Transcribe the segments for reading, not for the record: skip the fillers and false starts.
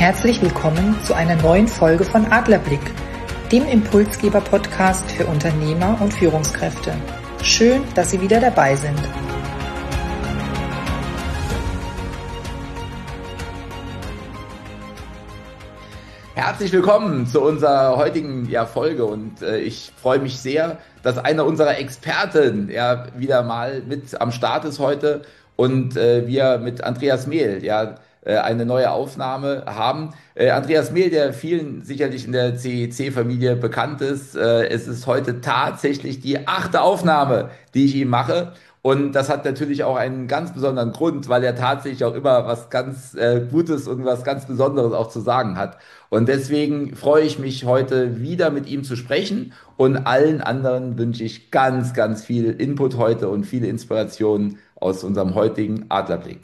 herzlich willkommen zu einer neuen Folge von Adlerblick, dem Impulsgeber-Podcast für Unternehmer und Führungskräfte. Schön, dass Sie wieder dabei sind. Herzlich willkommen zu unserer heutigen Folge und ich freue mich sehr, dass einer unserer Experten wieder mal mit am Start ist heute und wir mit Andreas Mehl eine neue Aufnahme haben. Andreas Mehl, der vielen sicherlich in der CEC-Familie bekannt ist, es ist heute tatsächlich die 8. Aufnahme, die ich ihm mache. Und das hat natürlich auch einen ganz besonderen Grund, weil er tatsächlich auch immer was ganz Gutes und was ganz Besonderes auch zu sagen hat. Und deswegen freue ich mich heute wieder mit ihm zu sprechen und allen anderen wünsche ich ganz, ganz viel Input heute und viele Inspirationen aus unserem heutigen Adlerblick.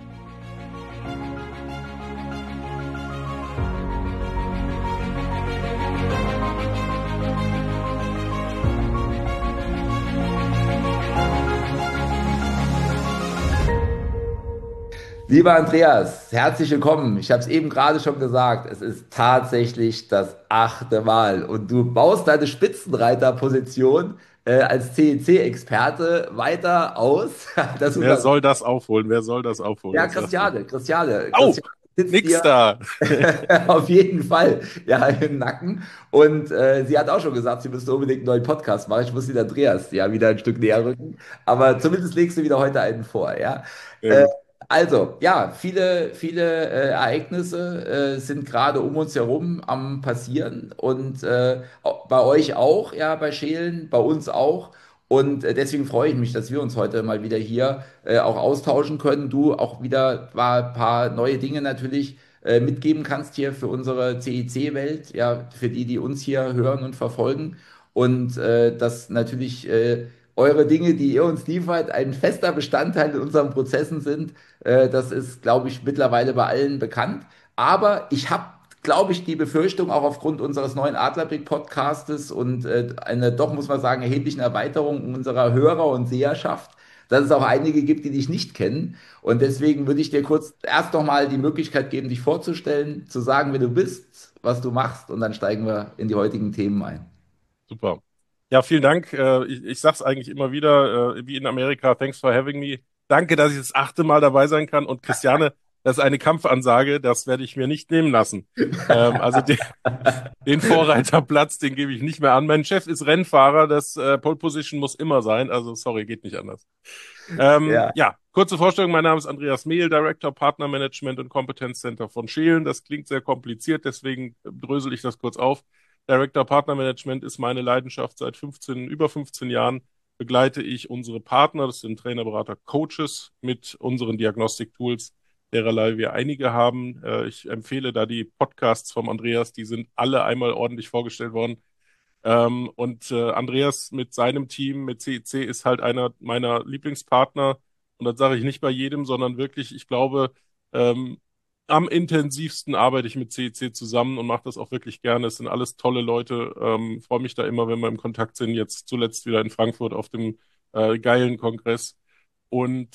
Lieber Andreas, herzlich willkommen. Ich habe es eben gerade schon gesagt, es ist tatsächlich das 8. Mal und du baust deine Spitzenreiterposition als CEC-Experte weiter aus. Wer soll das aufholen? Wer soll das aufholen? Ja, Christiane Oh, sitzt nix dir da. auf jeden Fall im Nacken. Und sie hat auch schon gesagt, sie müsste unbedingt einen neuen Podcast machen. Ich muss den Andreas wieder ein Stück näher rücken. Aber zumindest legst du wieder heute einen vor, ja. Sehr gut. Also, viele Ereignisse sind gerade um uns herum am passieren und bei euch auch, bei Schelen, bei uns auch. Und deswegen freue ich mich, dass wir uns heute mal wieder hier auch austauschen können. Du auch wieder ein paar neue Dinge natürlich mitgeben kannst hier für unsere CEC-Welt, für die, die uns hier hören und verfolgen. Und dass natürlich eure Dinge, die ihr uns liefert, ein fester Bestandteil in unseren Prozessen sind. Das ist, glaube ich, mittlerweile bei allen bekannt. Aber ich habe, glaube ich, die Befürchtung, auch aufgrund unseres neuen Adlerblick-Podcastes und einer doch, muss man sagen, erheblichen Erweiterung unserer Hörer- und Seherschaft, dass es auch einige gibt, die dich nicht kennen. Und deswegen würde ich dir kurz erst noch mal die Möglichkeit geben, dich vorzustellen, zu sagen, wer du bist, was du machst, und dann steigen wir in die heutigen Themen ein. Super. Ja, vielen Dank. Ich sage es eigentlich immer wieder, wie in Amerika, thanks for having me. Danke, dass ich das 8. Mal dabei sein kann. Und Christiane, das ist eine Kampfansage, das werde ich mir nicht nehmen lassen. Also den Vorreiterplatz, den gebe ich nicht mehr an. Mein Chef ist Rennfahrer, das Pole Position muss immer sein. Also sorry, geht nicht anders. Ja. Ja, kurze Vorstellung. Mein Name ist Andreas Mehl, Director Partner Management und Competence Center von Schelen. Das klingt sehr kompliziert, deswegen drösel ich das kurz auf. Director Partner Management ist meine Leidenschaft. Seit über 15 Jahren begleite ich unsere Partner, das sind Trainer, Berater, Coaches, mit unseren Diagnostik-Tools, dererlei wir einige haben. Ich empfehle da die Podcasts vom Andreas, die sind alle einmal ordentlich vorgestellt worden. Und Andreas mit seinem Team, mit CEC, ist halt einer meiner Lieblingspartner. Und das sage ich nicht bei jedem, sondern wirklich, ich glaube, ähm, am intensivsten arbeite ich mit CEC zusammen und mache das auch wirklich gerne. Es sind alles tolle Leute. Freue mich da immer, wenn wir im Kontakt sind. Jetzt zuletzt wieder in Frankfurt auf dem geilen Kongress. Und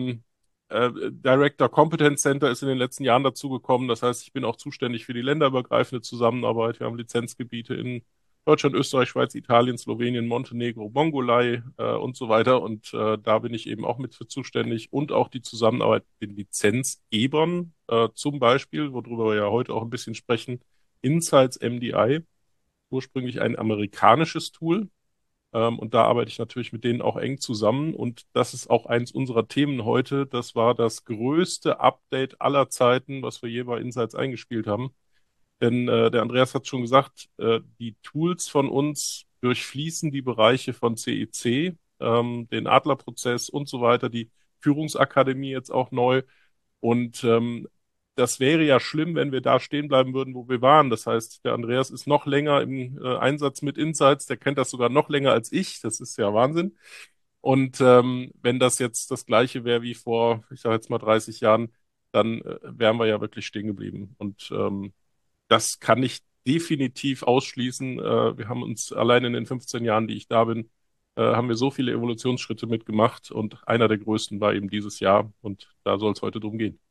Director Competence Center ist in den letzten Jahren dazugekommen. Das heißt, ich bin auch zuständig für die länderübergreifende Zusammenarbeit. Wir haben Lizenzgebiete in Deutschland, Österreich, Schweiz, Italien, Slowenien, Montenegro, Mongolei und so weiter. Und da bin ich eben auch mit für zuständig und auch die Zusammenarbeit mit den Lizenzgebern, zum Beispiel, worüber wir ja heute auch ein bisschen sprechen, Insights MDI, ursprünglich ein amerikanisches Tool. Und da arbeite ich natürlich mit denen auch eng zusammen. Und das ist auch eins unserer Themen heute. Das war das größte Update aller Zeiten, was wir je bei Insights eingespielt haben. Denn der Andreas hat schon gesagt, die Tools von uns durchfließen die Bereiche von CEC, den Adlerprozess und so weiter, die Führungsakademie jetzt auch neu. Und das wäre ja schlimm, wenn wir da stehen bleiben würden, wo wir waren. Das heißt, der Andreas ist noch länger im Einsatz mit Insights, der kennt das sogar noch länger als ich. Das ist ja Wahnsinn. Und wenn das jetzt das Gleiche wäre wie vor, ich sage jetzt mal 30 Jahren, dann wären wir ja wirklich stehen geblieben. Und das kann ich definitiv ausschließen. Wir haben uns allein in den 15 Jahren, die ich da bin, haben wir so viele Evolutionsschritte mitgemacht und einer der größten war eben dieses Jahr und da soll es heute drum gehen.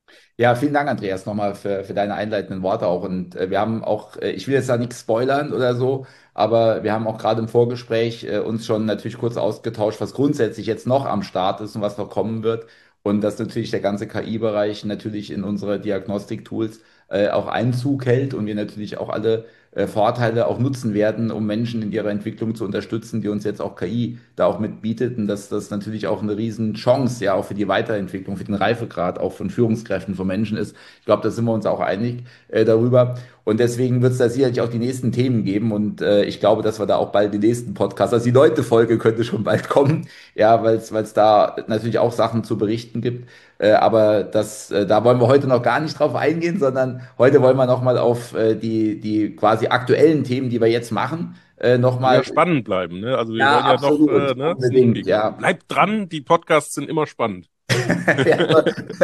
Ja, vielen Dank, Andreas, nochmal für deine einleitenden Worte auch. Und wir haben auch, ich will jetzt da nichts spoilern oder so, aber wir haben auch gerade im Vorgespräch uns schon natürlich kurz ausgetauscht, was grundsätzlich jetzt noch am Start ist und was noch kommen wird. Und dass natürlich der ganze KI-Bereich natürlich in unsere Diagnostik-Tools auch Einzug hält und wir natürlich auch alle Vorteile auch nutzen werden, um Menschen in ihrer Entwicklung zu unterstützen, die uns jetzt auch KI da auch mit bietet. Und dass das natürlich auch eine riesen Chance, ja, auch für die Weiterentwicklung, für den Reifegrad auch von Führungskräften, von Menschen ist. Ich glaube, da sind wir uns auch einig darüber. Und deswegen wird es da sicherlich auch die nächsten Themen geben. Und ich glaube, dass wir da auch bald den nächsten Podcast, also die 9. Folge könnte schon bald kommen, ja, weil es da natürlich auch Sachen zu berichten gibt. Aber da wollen wir heute noch gar nicht drauf eingehen, sondern heute wollen wir nochmal auf die quasi aktuellen Themen, die wir jetzt machen, Soll nochmal. ja spannend bleiben, ne? Also wir Ja, wollen ja noch, absolut, ne? unbedingt, ja. Bleibt dran, die Podcasts sind immer spannend. Ja, so,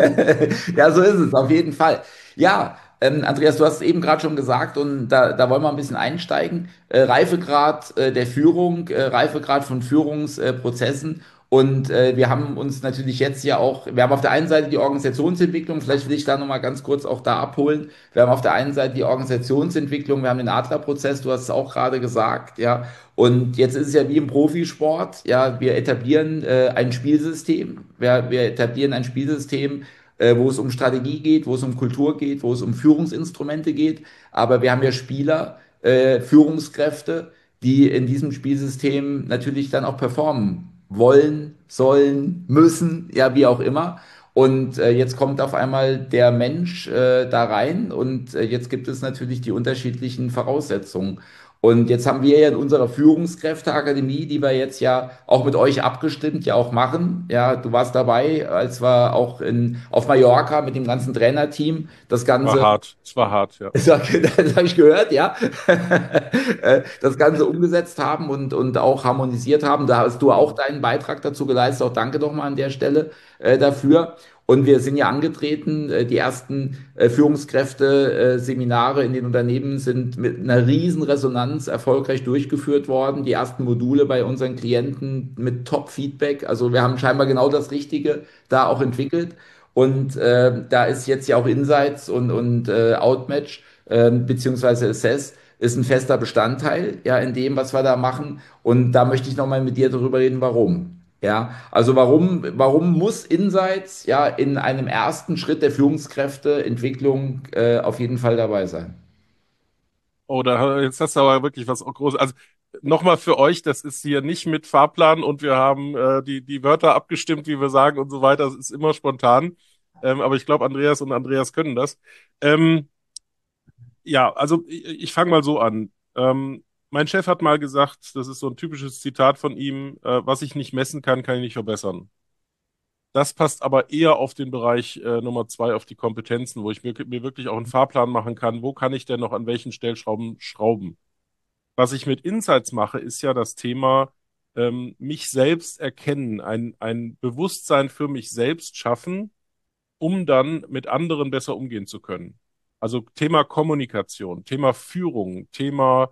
ja, so ist es, auf jeden Fall. Ja, Andreas, du hast es eben gerade schon gesagt und da wollen wir ein bisschen einsteigen. Reifegrad der Führung, Reifegrad von Führungsprozessen. Und wir haben uns natürlich jetzt ja auch, wir haben auf der einen Seite die Organisationsentwicklung, vielleicht will ich da nochmal ganz kurz auch da abholen. Wir haben auf der einen Seite die Organisationsentwicklung, wir haben den Adlerprozess, du hast es auch gerade gesagt, ja. Und jetzt ist es ja wie im Profisport, ja, wir etablieren ein Spielsystem, wir etablieren ein Spielsystem, wo es um Strategie geht, wo es um Kultur geht, wo es um Führungsinstrumente geht, aber wir haben ja Spieler, Führungskräfte, die in diesem Spielsystem natürlich dann auch performen wollen, sollen, müssen, ja, wie auch immer. Und jetzt kommt auf einmal der Mensch da rein und jetzt gibt es natürlich die unterschiedlichen Voraussetzungen. Und jetzt haben wir ja in unserer Führungskräfteakademie, die wir jetzt ja auch mit euch abgestimmt ja auch machen. Ja, du warst dabei, als wir auch auf Mallorca mit dem ganzen Trainerteam das War Ganze, hart, es war hart, ja. das habe ich gehört, ja, das Ganze umgesetzt haben und auch harmonisiert haben. Da hast du auch deinen Beitrag dazu geleistet. Auch danke doch mal an der Stelle dafür. Und wir sind ja angetreten, die ersten Führungskräfte-Seminare in den Unternehmen sind mit einer riesen Resonanz erfolgreich durchgeführt worden. Die ersten Module bei unseren Klienten mit Top-Feedback. Also wir haben scheinbar genau das Richtige da auch entwickelt. Und da ist jetzt ja auch Insights und Outmatch beziehungsweise Assess ist ein fester Bestandteil ja in dem, was wir da machen. Und da möchte ich nochmal mit dir darüber reden, warum. Ja, also warum muss Insights ja in einem ersten Schritt der Führungskräfteentwicklung auf jeden Fall dabei sein? Oder jetzt hast du aber wirklich was Großes. Also nochmal für euch, das ist hier nicht mit Fahrplan und wir haben die Wörter abgestimmt, wie wir sagen und so weiter. Das ist immer spontan. Aber ich glaube, Andreas und Andreas können das. Ähm, ja, also ich fange mal so an. Mein Chef hat mal gesagt, das ist so ein typisches Zitat von ihm, was ich nicht messen kann, kann ich nicht verbessern. Das passt aber eher auf den Bereich Nummer 2, auf die Kompetenzen, wo ich mir wirklich auch einen Fahrplan machen kann. Wo kann ich denn noch an welchen Stellschrauben schrauben? Was ich mit Insights mache, ist ja das Thema mich selbst erkennen, ein Bewusstsein für mich selbst schaffen, um dann mit anderen besser umgehen zu können. Also Thema Kommunikation, Thema Führung, Thema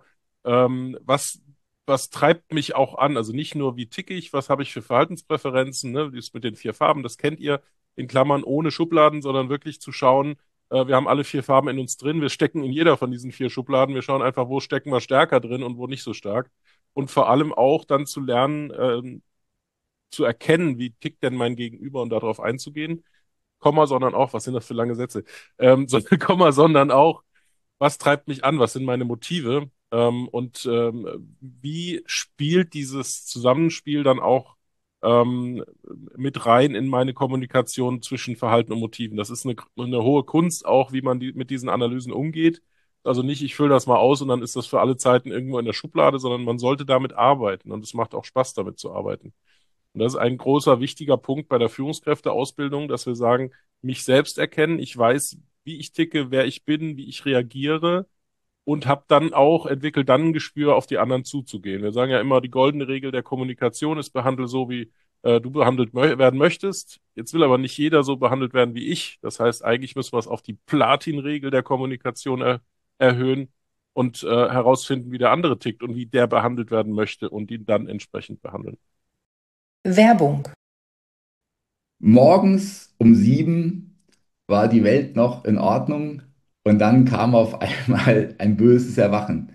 was treibt mich auch an? Also nicht nur, wie ticke ich, was habe ich für Verhaltenspräferenzen, ne? Das mit den 4 Farben, das kennt ihr in Klammern ohne Schubladen, sondern wirklich zu schauen, wir haben alle 4 Farben in uns drin, wir stecken in jeder von diesen 4 Schubladen, wir schauen einfach, wo stecken wir stärker drin und wo nicht so stark. Und vor allem auch dann zu lernen, zu erkennen, wie tickt denn mein Gegenüber und darauf einzugehen. Komma, sondern auch, was sind das für lange Sätze? Komma, sondern auch, was treibt mich an, was sind meine Motive und wie spielt dieses Zusammenspiel dann auch mit rein in meine Kommunikation zwischen Verhalten und Motiven. Das ist eine hohe Kunst auch, wie man mit diesen Analysen umgeht. Also nicht, ich fülle das mal aus und dann ist das für alle Zeiten irgendwo in der Schublade, sondern man sollte damit arbeiten und es macht auch Spaß, damit zu arbeiten. Und das ist ein großer, wichtiger Punkt bei der Führungskräfteausbildung, dass wir sagen, mich selbst erkennen, ich weiß, wie ich ticke, wer ich bin, wie ich reagiere und habe dann auch, entwickelt dann ein Gespür, auf die anderen zuzugehen. Wir sagen ja immer, die goldene Regel der Kommunikation ist, behandle so, wie du behandelt werden möchtest. Jetzt will aber nicht jeder so behandelt werden wie ich. Das heißt, eigentlich müssen wir es auf die Platin-Regel der Kommunikation erhöhen und herausfinden, wie der andere tickt und wie der behandelt werden möchte und ihn dann entsprechend behandeln. Werbung. Morgens um 7 war die Welt noch in Ordnung und dann kam auf einmal ein böses Erwachen.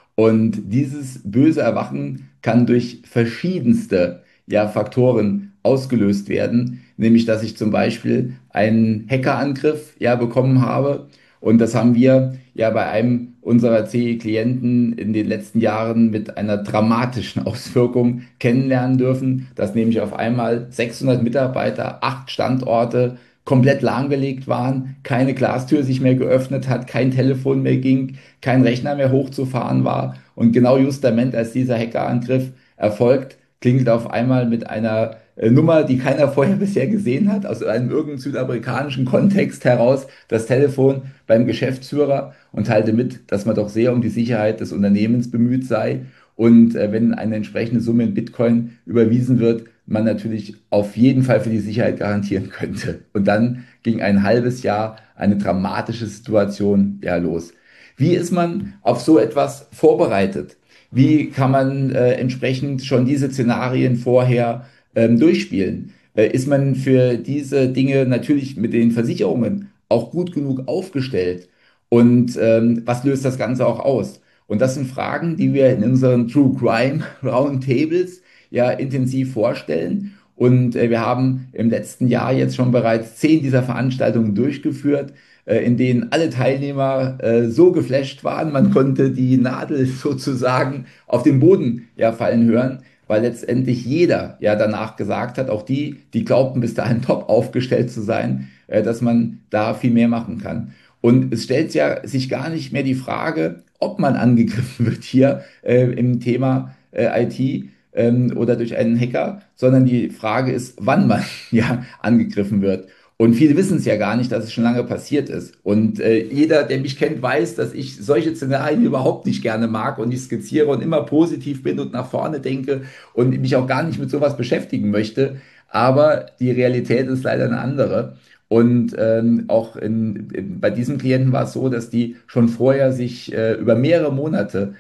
Und dieses böse Erwachen kann durch verschiedenste Faktoren ausgelöst werden, nämlich dass ich zum Beispiel einen Hackerangriff bekommen habe. Und das haben wir bei einem unserer CE-Klienten in den letzten Jahren mit einer dramatischen Auswirkung kennenlernen dürfen, dass nämlich auf einmal 600 Mitarbeiter, 8 Standorte komplett lahmgelegt waren, keine Glastür sich mehr geöffnet hat, kein Telefon mehr ging, kein Rechner mehr hochzufahren war. Und genau justament, als dieser Hackerangriff erfolgt, klingelt auf einmal mit einer Nummer, die keiner vorher bisher gesehen hat, aus einem irgendeinem südamerikanischen Kontext heraus, das Telefon beim Geschäftsführer und teilte mit, dass man doch sehr um die Sicherheit des Unternehmens bemüht sei. Und wenn eine entsprechende Summe in Bitcoin überwiesen wird, man natürlich auf jeden Fall für die Sicherheit garantieren könnte. Und dann ging ein halbes Jahr eine dramatische Situation los. Wie ist man auf so etwas vorbereitet? Wie kann man entsprechend schon diese Szenarien vorher durchspielen? Ist man für diese Dinge natürlich mit den Versicherungen auch gut genug aufgestellt? Und was löst das Ganze auch aus? Und das sind Fragen, die wir in unseren True Crime Roundtables intensiv vorstellen. Und wir haben im letzten Jahr jetzt schon bereits 10 dieser Veranstaltungen durchgeführt, in denen alle Teilnehmer so geflasht waren, man konnte die Nadel sozusagen auf den Boden fallen hören, weil letztendlich jeder danach gesagt hat, auch die glaubten bis dahin top aufgestellt zu sein, dass man da viel mehr machen kann. Und es stellt ja sich gar nicht mehr die Frage, ob man angegriffen wird hier im Thema IT oder durch einen Hacker, sondern die Frage ist, wann man angegriffen wird. Und viele wissen es ja gar nicht, dass es schon lange passiert ist. Und jeder, der mich kennt, weiß, dass ich solche Szenarien überhaupt nicht gerne mag und ich skizziere und immer positiv bin und nach vorne denke und mich auch gar nicht mit sowas beschäftigen möchte. Aber die Realität ist leider eine andere. Und auch bei diesem Klienten war es so, dass die schon vorher sich über mehrere Monate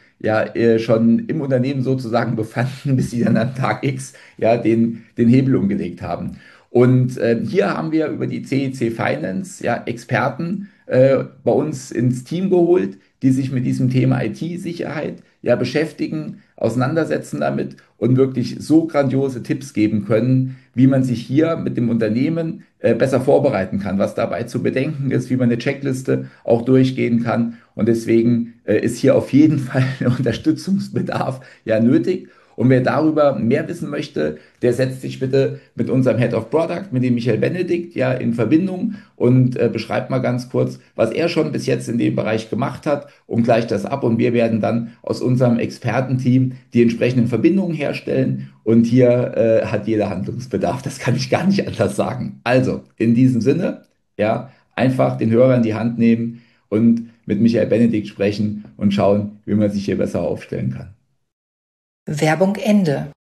schon im Unternehmen sozusagen befanden, bis sie dann am Tag X den Hebel umgelegt haben. Und hier haben wir über die CEC Finance Experten bei uns ins Team geholt, die sich mit diesem Thema IT-Sicherheit beschäftigen, auseinandersetzen damit und wirklich so grandiose Tipps geben können, wie man sich hier mit dem Unternehmen besser vorbereiten kann, was dabei zu bedenken ist, wie man eine Checkliste auch durchgehen kann. Und deswegen ist hier auf jeden Fall Unterstützungsbedarf nötig. Und wer darüber mehr wissen möchte, der setzt sich bitte mit unserem Head of Product, mit dem Michael Benedikt, in Verbindung und beschreibt mal ganz kurz, was er schon bis jetzt in dem Bereich gemacht hat und gleicht das ab. Und wir werden dann aus unserem Expertenteam die entsprechenden Verbindungen herstellen. Und hier hat jeder Handlungsbedarf. Das kann ich gar nicht anders sagen. Also, in diesem Sinne, einfach den Hörer in die Hand nehmen und mit Michael Benedikt sprechen und schauen, wie man sich hier besser aufstellen kann. Werbung Ende.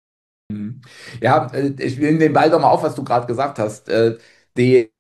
Ja, ich nehme den Ball doch mal auf, was du gerade gesagt hast. Die,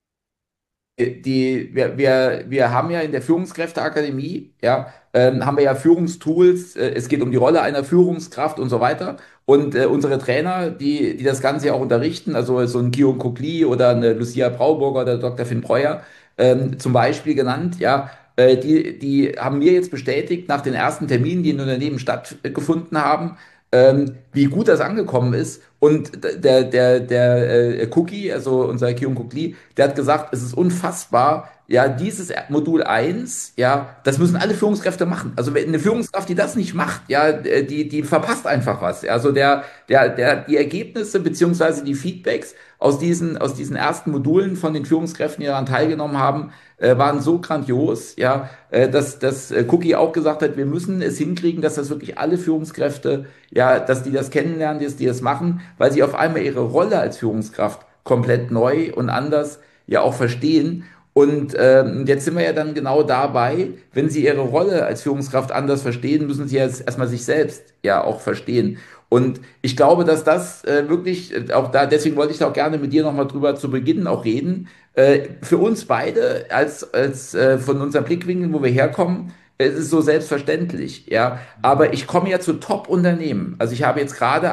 wir haben ja in der Führungskräfteakademie, haben wir ja Führungstools. Es geht um die Rolle einer Führungskraft und so weiter. Und unsere Trainer, die das Ganze ja auch unterrichten, also so ein Guillaume Coquely oder eine Lucia Brauburger oder Dr. Finn Breuer, zum Beispiel genannt, die haben mir jetzt bestätigt, nach den ersten Terminen, die in Unternehmen stattgefunden haben, wie gut das angekommen ist. Und der Cookie, also unser Kion Kukli, der hat gesagt, es ist unfassbar, dieses Modul eins, das müssen alle Führungskräfte machen. Also wenn eine Führungskraft, die das nicht macht, die verpasst einfach was. Also die Ergebnisse beziehungsweise die Feedbacks aus diesen ersten Modulen von den Führungskräften, die daran teilgenommen haben, waren so grandios, dass Cookie auch gesagt hat, wir müssen es hinkriegen, dass das wirklich alle Führungskräfte, dass die das kennenlernen, dass die das machen, weil sie auf einmal ihre Rolle als Führungskraft komplett neu und anders auch verstehen. Und jetzt sind wir ja dann genau dabei, wenn sie ihre Rolle als Führungskraft anders verstehen, müssen sie jetzt erstmal sich selbst auch verstehen. Und ich glaube, dass das wirklich, auch da, deswegen wollte ich da auch gerne mit dir nochmal drüber zu Beginn auch reden, für uns beide als von unserem Blickwinkel, wo wir herkommen, Es ist so selbstverständlich, ja. Aber ich komme ja zu Top-Unternehmen. Also ich habe jetzt gerade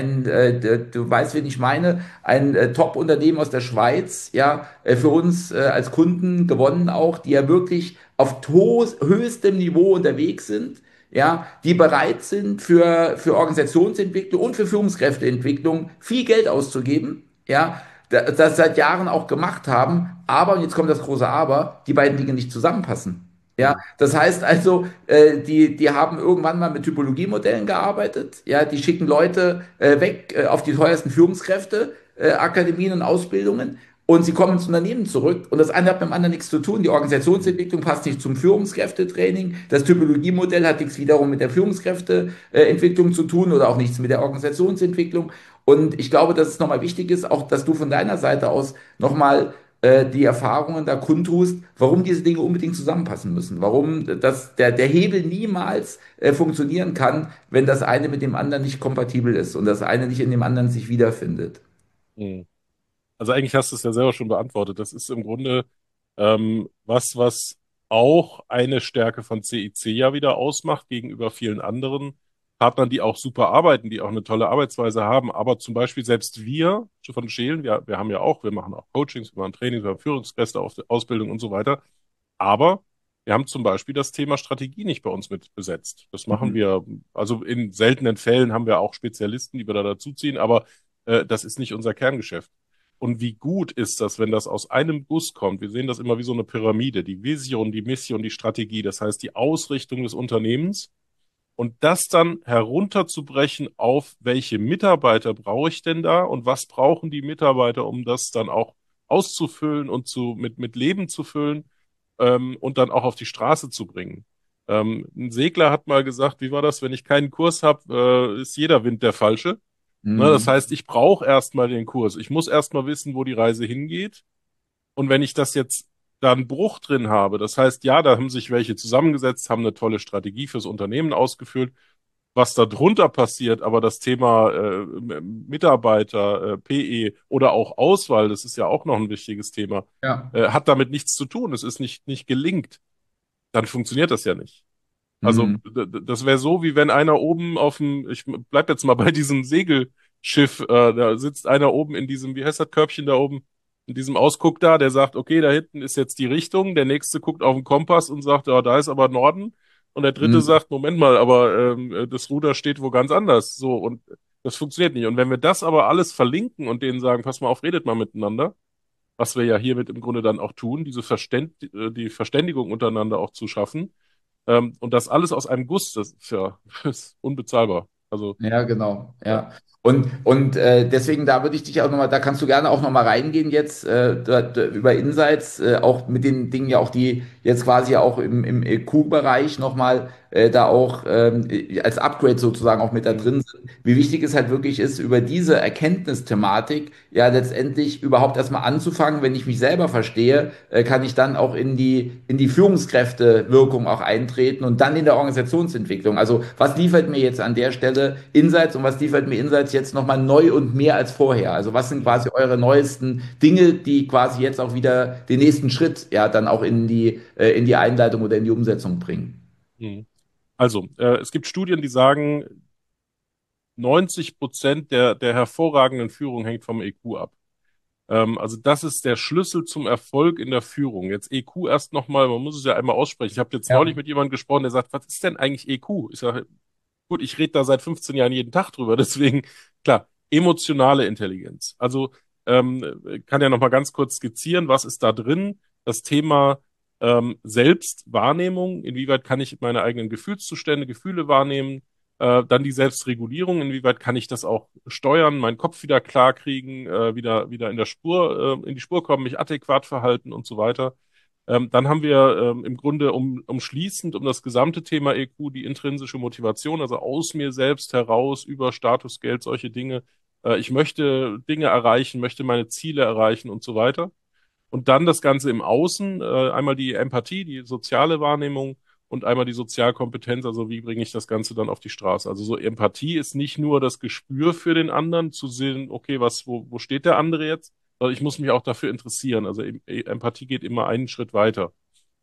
du weißt, wen ich meine, ein Top-Unternehmen aus der Schweiz, ja, für uns als Kunden gewonnen auch, die ja wirklich auf höchstem Niveau unterwegs sind, ja, die bereit sind für Organisationsentwicklung und für Führungskräfteentwicklung viel Geld auszugeben, ja, das seit Jahren auch gemacht haben, aber, und jetzt kommt das große Aber, die beiden Dinge nicht zusammenpassen. Ja, Mhm. das heißt also, die haben irgendwann mal mit Typologiemodellen gearbeitet. Ja, die schicken Leute weg auf die teuersten Führungskräfte, Akademien und Ausbildungen. Und sie kommen ins Unternehmen zurück und das eine hat mit dem anderen nichts zu tun. Die Organisationsentwicklung passt nicht zum Führungskräftetraining. Das Typologiemodell hat nichts wiederum mit der Führungskräfteentwicklung zu tun oder auch nichts mit der Organisationsentwicklung. Und ich glaube, dass es nochmal wichtig ist, auch dass du von deiner Seite aus nochmal die Erfahrungen da kundtust, warum diese Dinge unbedingt zusammenpassen müssen, warum der Hebel niemals funktionieren kann, wenn das eine mit dem anderen nicht kompatibel ist und das eine nicht in dem anderen sich wiederfindet. Mhm. Also eigentlich hast du es ja selber schon beantwortet. Das ist im Grunde was auch eine Stärke von CIC ja wieder ausmacht gegenüber vielen anderen Partnern, die auch super arbeiten, die auch eine tolle Arbeitsweise haben. Aber zum Beispiel selbst wir von Schelen, wir haben ja auch, wir machen auch Coachings, wir machen Trainings, wir haben Führungskräfte, Ausbildung und so weiter. Aber wir haben zum Beispiel das Thema Strategie nicht bei uns mit besetzt. Das machen Mhm. wir, also in seltenen Fällen haben wir auch Spezialisten, die wir da dazuziehen, aber das ist nicht unser Kerngeschäft. Und wie gut ist das, wenn das aus einem Guss kommt? Wir sehen das immer wie so eine Pyramide. Die Vision, die Mission, die Strategie, das heißt die Ausrichtung des Unternehmens. Und das dann herunterzubrechen auf, welche Mitarbeiter brauche ich denn da und was brauchen die Mitarbeiter, um das dann auch auszufüllen und mit Leben zu füllen, und dann auch auf die Straße zu bringen. Ein Segler hat mal gesagt, wie war das, wenn ich keinen Kurs habe, ist jeder Wind der falsche. Ne, das Mhm. heißt, ich brauche erstmal den Kurs. Ich muss erstmal wissen, wo die Reise hingeht. Und wenn ich das jetzt da einen Bruch drin habe, das heißt, ja, da haben sich welche zusammengesetzt, haben eine tolle Strategie fürs Unternehmen ausgeführt, was da drunter passiert, aber das Thema Mitarbeiter, PE oder auch Auswahl, das ist ja auch noch ein wichtiges Thema, Ja. hat damit nichts zu tun. Es ist nicht gelingt, dann funktioniert das ja nicht. Also Mhm. das wäre so, wie wenn einer oben auf dem, ich bleib jetzt mal bei diesem Segelschiff, da sitzt einer oben in diesem, wie heißt das Körbchen da oben, in diesem Ausguck da, der sagt, okay, da hinten ist jetzt die Richtung, der nächste guckt auf den Kompass und sagt, ja, da ist aber Norden, und der dritte Mhm. sagt, Moment mal, aber das Ruder steht wo ganz anders. So, und das funktioniert nicht. Und wenn wir das aber alles verlinken und denen sagen, pass mal auf, redet mal miteinander, was wir ja hiermit im Grunde dann auch tun, die Verständigung untereinander auch zu schaffen, und das alles aus einem Guss, das ist ja das ist unbezahlbar. Also, Ja, genau. ja. Ja. Und deswegen, da würde ich dich auch nochmal, da kannst du gerne auch nochmal reingehen jetzt über Insights, auch mit den Dingen ja auch, die jetzt quasi auch im EQ-Bereich nochmal da auch als Upgrade sozusagen auch mit da Mhm. drin sind. Wie wichtig es halt wirklich ist, über diese Erkenntnisthematik ja letztendlich überhaupt erstmal anzufangen. Wenn ich mich selber verstehe, kann ich dann auch in die Führungskräftewirkung auch eintreten und dann in der Organisationsentwicklung. Also was liefert mir jetzt an der Stelle Insights und was liefert mir Insights jetzt nochmal neu und mehr als vorher? Also was sind Mhm. quasi eure neuesten Dinge, die quasi jetzt auch wieder den nächsten Schritt ja dann auch in die Einleitung oder in die Umsetzung bringen? Mhm. Also, es gibt Studien, die sagen, 90% der hervorragenden Führung hängt vom EQ ab. Also das ist der Schlüssel zum Erfolg in der Führung. Jetzt EQ erst nochmal, man muss es ja einmal aussprechen. Ich habe jetzt neulich Ja. mit jemandem gesprochen, der sagt, was ist denn eigentlich EQ? Ich sage, gut, ich rede da seit 15 Jahren jeden Tag drüber, deswegen, klar, emotionale Intelligenz. Also kann ja nochmal ganz kurz skizzieren, was ist da drin? Das Thema Selbstwahrnehmung, inwieweit kann ich meine eigenen Gefühlszustände, Gefühle wahrnehmen? Dann die Selbstregulierung, inwieweit kann ich das auch steuern, meinen Kopf wieder klar kriegen, wieder in der in die Spur kommen, mich adäquat verhalten und so weiter. Dann haben wir im Grunde umschließend um das gesamte Thema EQ die intrinsische Motivation, also aus mir selbst heraus über Status, Geld, solche Dinge. Ich möchte Dinge erreichen, möchte meine Ziele erreichen und so weiter. Und dann das Ganze im Außen, einmal die Empathie, die soziale Wahrnehmung und einmal die Sozialkompetenz, also wie bringe ich das Ganze dann auf die Straße. Also so Empathie ist nicht nur das Gespür für den anderen, zu sehen, okay, wo steht der andere jetzt, sondern ich muss mich auch dafür interessieren. Also Empathie geht immer einen Schritt weiter.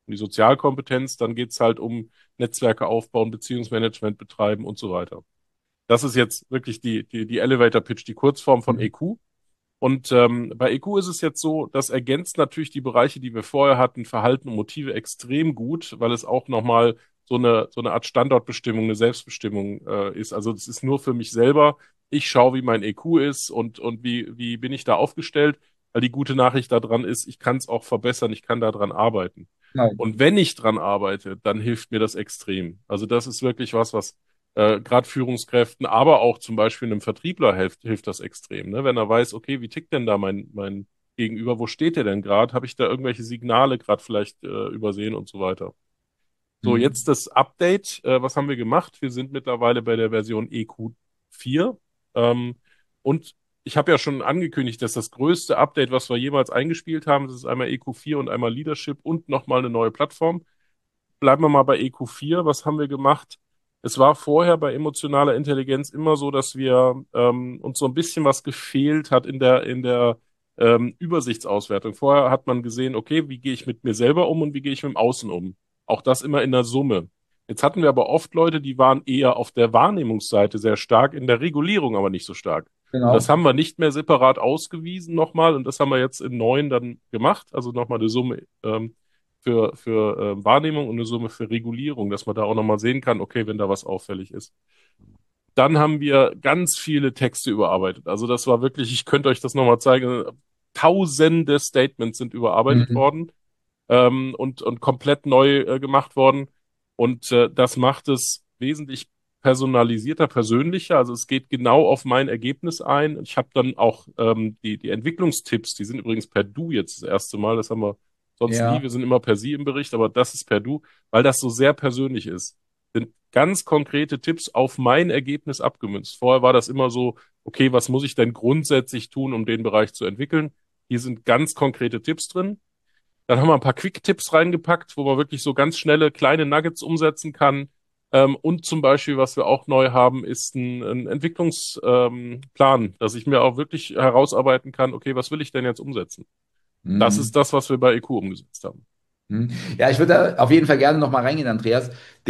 um die Sozialkompetenz, dann geht's halt um Netzwerke aufbauen, Beziehungsmanagement betreiben und so weiter. Das ist jetzt wirklich die Elevator Pitch, die Kurzform von Mhm. EQ. Und bei EQ ist es jetzt so, das ergänzt natürlich die Bereiche, die wir vorher hatten, Verhalten und Motive extrem gut, weil es auch nochmal so eine Art Standortbestimmung, eine Selbstbestimmung ist. Also das ist nur für mich selber. Ich schaue, wie mein EQ ist und wie bin ich da aufgestellt, weil die gute Nachricht daran ist, ich kann es auch verbessern, ich kann daran arbeiten. Genau. Und wenn ich dran arbeite, dann hilft mir das extrem. Also das ist wirklich was gerade Führungskräften, aber auch zum Beispiel einem Vertriebler hilft das extrem, ne? Wenn er weiß, okay, wie tickt denn da mein Gegenüber, wo steht der denn gerade? Habe ich da irgendwelche Signale gerade vielleicht übersehen und so weiter. So, Mhm. jetzt das Update. Was haben wir gemacht? Wir sind mittlerweile bei der Version EQ4. Und ich habe ja schon angekündigt, dass das größte Update, was wir jemals eingespielt haben, das ist einmal EQ4 und einmal Leadership und nochmal eine neue Plattform. Bleiben wir mal bei EQ4. Was haben wir gemacht? Es war vorher bei emotionaler Intelligenz immer so, dass wir uns so ein bisschen was gefehlt hat in der Übersichtsauswertung. Vorher hat man gesehen, okay, wie gehe ich mit mir selber um und wie gehe ich mit dem Außen um? Auch das immer in der Summe. Jetzt hatten wir aber oft Leute, die waren eher auf der Wahrnehmungsseite sehr stark, in der Regulierung aber nicht so stark. Und das Genau. haben wir nicht mehr separat ausgewiesen nochmal und das haben wir jetzt im neuen dann gemacht, also nochmal eine Summe für Wahrnehmung und eine Summe für Regulierung, dass man da auch nochmal sehen kann, okay, wenn da was auffällig ist. Dann haben wir ganz viele Texte überarbeitet. Also das war wirklich, ich könnte euch das nochmal zeigen, tausende Statements sind überarbeitet Mhm. worden und komplett neu gemacht worden. Und das macht es wesentlich personalisierter, persönlicher. Also es geht genau auf mein Ergebnis ein. Ich habe dann auch die Entwicklungstipps, die sind übrigens per Du jetzt das erste Mal. Das haben wir sonst nie. Ja. Wir sind immer per Sie im Bericht, aber das ist per Du, weil das so sehr persönlich ist. Sind ganz konkrete Tipps auf mein Ergebnis abgemünzt. Vorher war das immer so, okay, was muss ich denn grundsätzlich tun, um den Bereich zu entwickeln? Hier sind ganz konkrete Tipps drin. Dann haben wir ein paar Quick-Tipps reingepackt, wo man wirklich so ganz schnelle kleine Nuggets umsetzen kann. Und zum Beispiel, was wir auch neu haben, ist ein Entwicklungsplan, dass ich mir auch wirklich herausarbeiten kann, okay, was will ich denn jetzt umsetzen? Das Mhm. ist das, was wir bei EQ umgesetzt haben. Hm. Ja, ich würde da auf jeden Fall gerne noch mal reingehen, Andreas.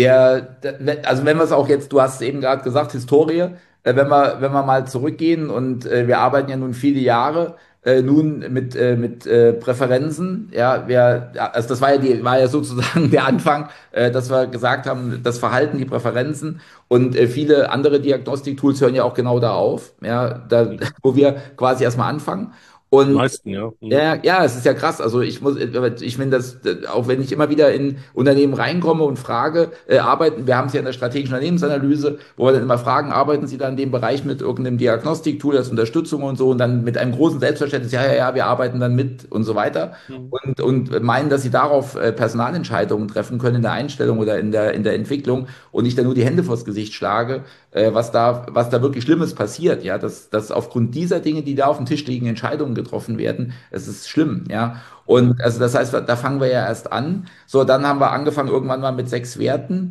Also wenn wir es auch jetzt, du hast es eben gerade gesagt, Historie, wenn wir mal zurückgehen und wir arbeiten ja nun viele Jahre nun mit Präferenzen, ja, also das war ja sozusagen der Anfang, dass wir gesagt haben, das Verhalten, die Präferenzen und viele andere Diagnostiktools hören ja auch genau da auf, ja, da, Mhm. wo wir quasi erstmal anfangen. Die Und meisten, ja. Mhm. ja, ja, es ist ja krass. Also ich finde das, auch wenn ich immer wieder in Unternehmen reinkomme und frage, wir haben es ja in der strategischen Unternehmensanalyse, wo wir dann immer fragen, arbeiten Sie da in dem Bereich mit irgendeinem Diagnostiktool als Unterstützung und so und dann mit einem großen Selbstverständnis, ja, ja, ja, wir arbeiten dann mit und so weiter Mhm. und meinen, dass sie darauf Personalentscheidungen treffen können in der Einstellung oder in der Entwicklung und ich dann nur die Hände vors Gesicht schlage, was da wirklich Schlimmes passiert, ja, dass aufgrund dieser Dinge, die da auf dem Tisch liegen, Entscheidungen getroffen werden, es ist schlimm, ja. Mhm. Und also das heißt, da fangen wir ja erst an. So, dann haben wir angefangen irgendwann mal mit 6 Werten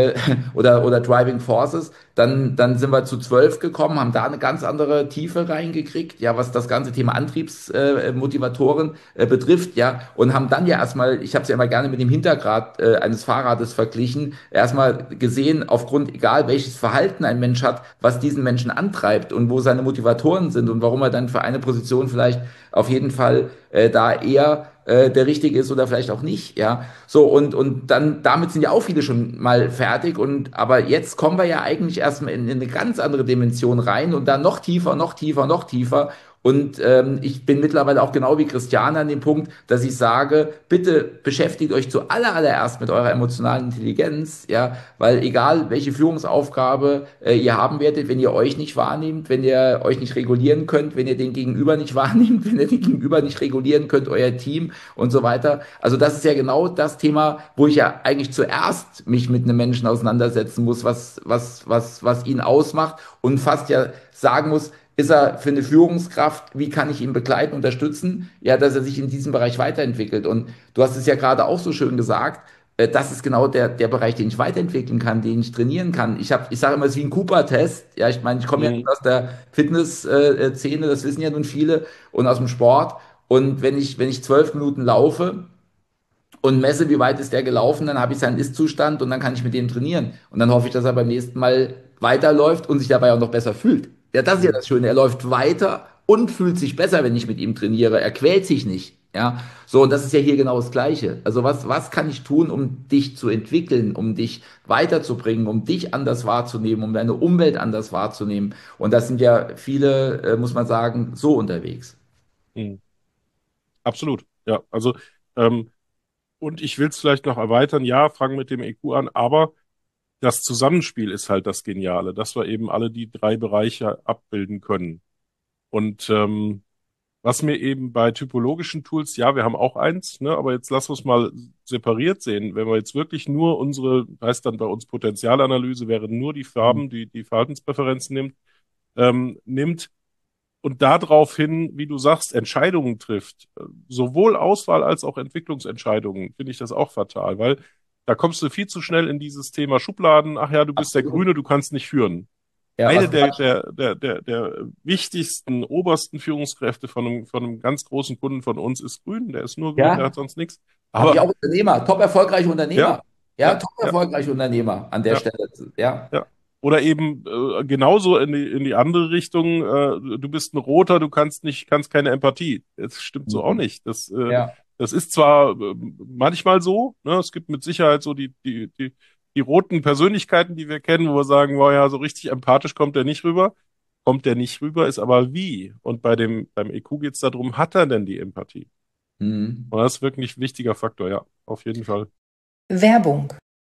oder Driving Forces. Dann sind wir zu 12 gekommen, haben da eine ganz andere Tiefe reingekriegt, ja, was das ganze Thema Antriebsmotivatoren betrifft, ja, und haben dann ja erstmal, ich habe es ja immer gerne mit dem Hinterrad eines Fahrrades verglichen, erstmal gesehen, aufgrund egal welches Verhalten ein Mensch hat, was diesen Menschen antreibt und wo seine Motivatoren sind und warum er dann für eine Position vielleicht auf jeden Fall da eher der richtige ist oder vielleicht auch nicht, ja. So, und dann, damit sind ja auch viele schon mal fertig aber jetzt kommen wir ja eigentlich erstmal in eine ganz andere Dimension rein und dann noch tiefer, noch tiefer, noch tiefer. Und ich bin mittlerweile auch genau wie Christiane an dem Punkt, dass ich sage, bitte beschäftigt euch zuallererst mit eurer emotionalen Intelligenz, ja, weil egal welche Führungsaufgabe ihr haben werdet, wenn ihr euch nicht wahrnehmt, wenn ihr euch nicht regulieren könnt, wenn ihr den Gegenüber nicht wahrnehmt, wenn ihr den Gegenüber nicht regulieren könnt, euer Team und so weiter. Also das ist ja genau das Thema, wo ich ja eigentlich zuerst mich mit einem Menschen auseinandersetzen muss, was ihn ausmacht und fast ja sagen muss, ist er für eine Führungskraft, wie kann ich ihn begleiten, unterstützen, ja, dass er sich in diesem Bereich weiterentwickelt. Und du hast es ja gerade auch so schön gesagt, das ist genau der Bereich, den ich weiterentwickeln kann, den ich trainieren kann. Ich sage immer, es ist wie ein Cooper-Test. Ja, ich meine, ich komme ja Mhm. aus der Fitness-Szene, das wissen ja nun viele, und aus dem Sport. Und wenn ich 12 Minuten laufe, und messe, wie weit ist der gelaufen, dann habe ich seinen Ist-Zustand und dann kann ich mit dem trainieren. Und dann hoffe ich, dass er beim nächsten Mal weiterläuft und sich dabei auch noch besser fühlt. Ja, das ist ja Mhm. das Schöne. Er läuft weiter und fühlt sich besser, wenn ich mit ihm trainiere. Er quält sich nicht. Ja, so, und das ist ja hier genau das Gleiche. Also was kann ich tun, um dich zu entwickeln, um dich weiterzubringen, um dich anders wahrzunehmen, um deine Umwelt anders wahrzunehmen? Und das sind ja viele, muss man sagen, so unterwegs. Mhm. Absolut. Ja, also ähm, und ich will es vielleicht noch erweitern. Ja, fangen mit dem EQ an, aber das Zusammenspiel ist halt das Geniale, dass wir eben alle die drei Bereiche abbilden können. Und was mir eben bei typologischen Tools, ja, wir haben auch eins, ne, aber jetzt lass uns mal separiert sehen. Wenn wir jetzt wirklich nur unsere, heißt dann bei uns Potenzialanalyse, wären nur die Farben, die Verhaltenspräferenzen nimmt und daraufhin, wie du sagst, Entscheidungen trifft, sowohl Auswahl als auch Entwicklungsentscheidungen, finde ich das auch fatal, weil da kommst du viel zu schnell in dieses Thema Schubladen. Ach ja, du bist der Absolut. Grüne, du kannst nicht führen. Ja, Eine was der wichtigsten, obersten Führungskräfte von einem ganz großen Kunden von uns ist grün. Der ist nur grün, der hat ja, sonst nichts. habe ich Aber auch Unternehmer, top erfolgreiche ja, Unternehmer. Ja, ja, top ja, erfolgreiche Unternehmer an der ja. Stelle. Ja. Ja. Oder eben genauso in die andere Richtung, du bist ein Roter, du kannst keine Empathie. Das stimmt so auch Mhm. nicht. Ja. Das ist zwar manchmal so, ne, es gibt mit Sicherheit so die roten Persönlichkeiten, die wir kennen, wo wir sagen, wow, ja, so richtig empathisch kommt der nicht rüber. Kommt der nicht rüber, ist aber wie. Und beim EQ geht es darum, hat er denn die Empathie? Mhm. Und das ist wirklich ein wichtiger Faktor, ja, auf jeden Fall. Werbung.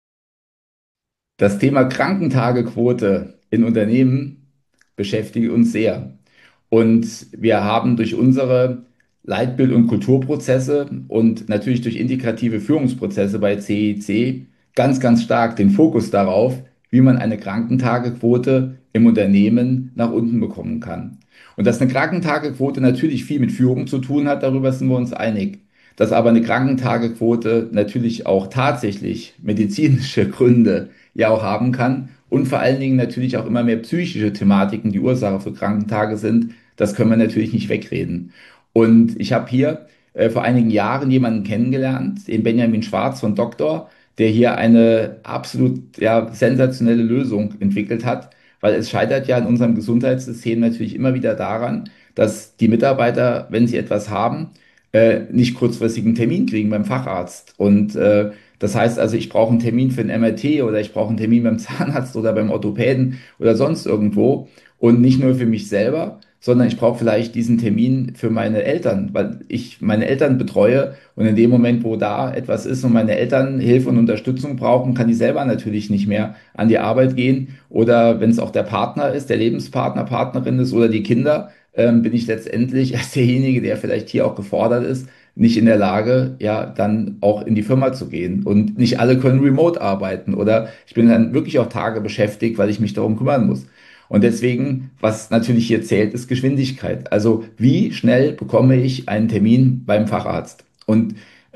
Das Thema Krankentagequote in Unternehmen beschäftigt uns sehr. Und wir haben durch unsere Leitbild- und Kulturprozesse und natürlich durch integrative Führungsprozesse bei CIC ganz, ganz stark den Fokus darauf, wie man eine Krankentagequote im Unternehmen nach unten bekommen kann. Und dass eine Krankentagequote natürlich viel mit Führung zu tun hat, darüber sind wir uns einig. Dass aber eine Krankentagequote natürlich auch tatsächlich medizinische Gründe ja auch haben kann und vor allen Dingen natürlich auch immer mehr psychische Thematiken die Ursache für Krankentage sind, das können wir natürlich nicht wegreden. Und ich habe hier vor einigen Jahren jemanden kennengelernt, den Benjamin Schwarz von Doktor, der hier eine absolut ja, sensationelle Lösung entwickelt hat, weil es scheitert ja in unserem Gesundheitssystem natürlich immer wieder daran, dass die Mitarbeiter, wenn sie etwas haben, nicht kurzfristig einen Termin kriegen beim Facharzt. Und das heißt also, ich brauche einen Termin für ein MRT oder ich brauche einen Termin beim Zahnarzt oder beim Orthopäden oder sonst irgendwo. Und nicht nur für mich selber, sondern ich brauche vielleicht diesen Termin für meine Eltern, weil ich meine Eltern betreue und in dem Moment, wo da etwas ist und meine Eltern Hilfe und Unterstützung brauchen, kann ich selber natürlich nicht mehr an die Arbeit gehen. Oder wenn es auch der Partner ist, der Lebenspartner, Partnerin ist oder die Kinder, bin ich letztendlich als derjenige, der vielleicht hier auch gefordert ist, nicht in der Lage, ja, dann auch in die Firma zu gehen. Und nicht alle können remote arbeiten oder ich bin dann wirklich auch Tage beschäftigt, weil ich mich darum kümmern muss. Und deswegen, was natürlich hier zählt, ist Geschwindigkeit. Also wie schnell bekomme ich einen Termin beim Facharzt? Und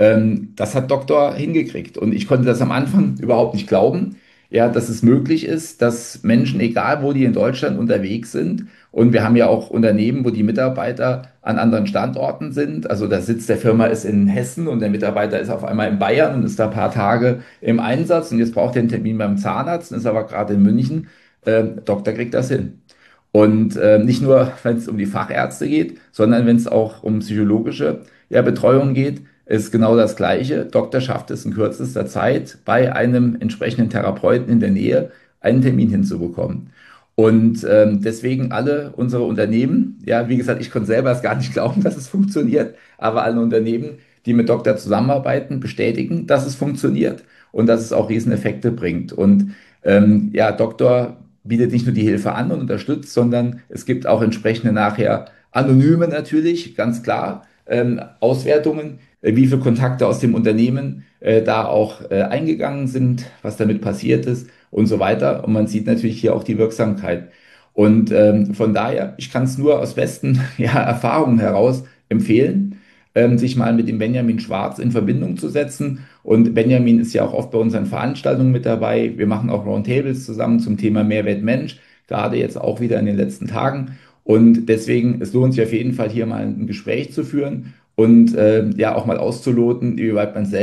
das hat Doktor hingekriegt. Und ich konnte das am Anfang überhaupt nicht glauben, ja, dass es möglich ist, dass Menschen, egal wo die in Deutschland unterwegs sind, und wir haben ja auch Unternehmen, wo die Mitarbeiter an anderen Standorten sind. Also der Sitz der Firma ist in Hessen und der Mitarbeiter ist auf einmal in Bayern und ist da ein paar Tage im Einsatz und jetzt braucht er einen Termin beim Zahnarzt und ist aber gerade in München. Doktor kriegt das hin. Und nicht nur, wenn es um die Fachärzte geht, sondern wenn es auch um psychologische ja, Betreuung geht, ist genau das Gleiche. Doktor schafft es in kürzester Zeit, bei einem entsprechenden Therapeuten in der Nähe einen Termin hinzubekommen. Und deswegen alle unsere Unternehmen, ja, wie gesagt, ich konnte selber es gar nicht glauben, dass es funktioniert, aber alle Unternehmen, die mit Doktor zusammenarbeiten, bestätigen, dass es funktioniert und dass es auch Rieseneffekte bringt. Und ja, Doktor bietet nicht nur die Hilfe an und unterstützt, sondern es gibt auch entsprechende nachher anonyme natürlich, ganz klar, Auswertungen, wie viele Kontakte aus dem Unternehmen da auch eingegangen sind, was damit passiert ist und so weiter. Und man sieht natürlich hier auch die Wirksamkeit. Und von daher, ich kann es nur aus besten ja, Erfahrungen heraus empfehlen, sich mal mit dem Benjamin Schwarz in Verbindung zu setzen. Und Benjamin ist ja auch oft bei unseren Veranstaltungen mit dabei. Wir machen auch Roundtables zusammen zum Thema Mehrwert Mensch, gerade jetzt auch wieder in den letzten Tagen. Und deswegen, es lohnt sich auf jeden Fall hier mal ein Gespräch zu führen und ja auch mal auszuloten, wie weit man selbst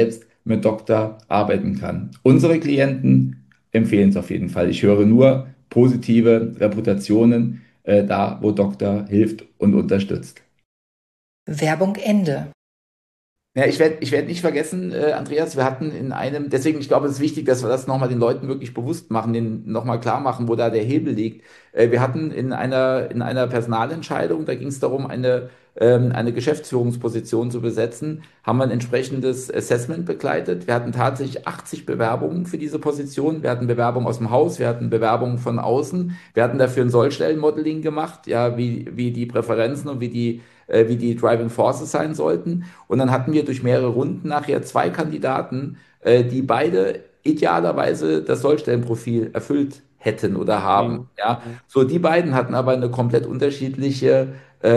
mit Doktor arbeiten kann. Unsere Klienten empfehlen es auf jeden Fall. Ich höre nur positive Reputationen da, wo Doktor hilft und unterstützt. Werbung Ende. Ja, ich werd nicht vergessen, Andreas, wir hatten in einem, deswegen, ich glaube, es ist wichtig, dass wir das nochmal den Leuten wirklich bewusst machen, denen nochmal klar machen, wo da der Hebel liegt. Wir hatten in einer Personalentscheidung, da ging es darum, eine Geschäftsführungsposition zu besetzen, haben wir ein entsprechendes Assessment begleitet. Wir hatten tatsächlich 80 Bewerbungen für diese Position. Wir hatten Bewerbungen aus dem Haus, wir hatten Bewerbungen von außen. Wir hatten dafür ein Sollstellenmodeling gemacht, ja, wie die Präferenzen und wie die Driving Forces sein sollten. Und dann hatten wir durch mehrere Runden nachher zwei Kandidaten, die beide idealerweise das Sollstellenprofil erfüllt hätten oder haben. Mhm. Ja, Mhm. so die beiden hatten aber eine komplett unterschiedliche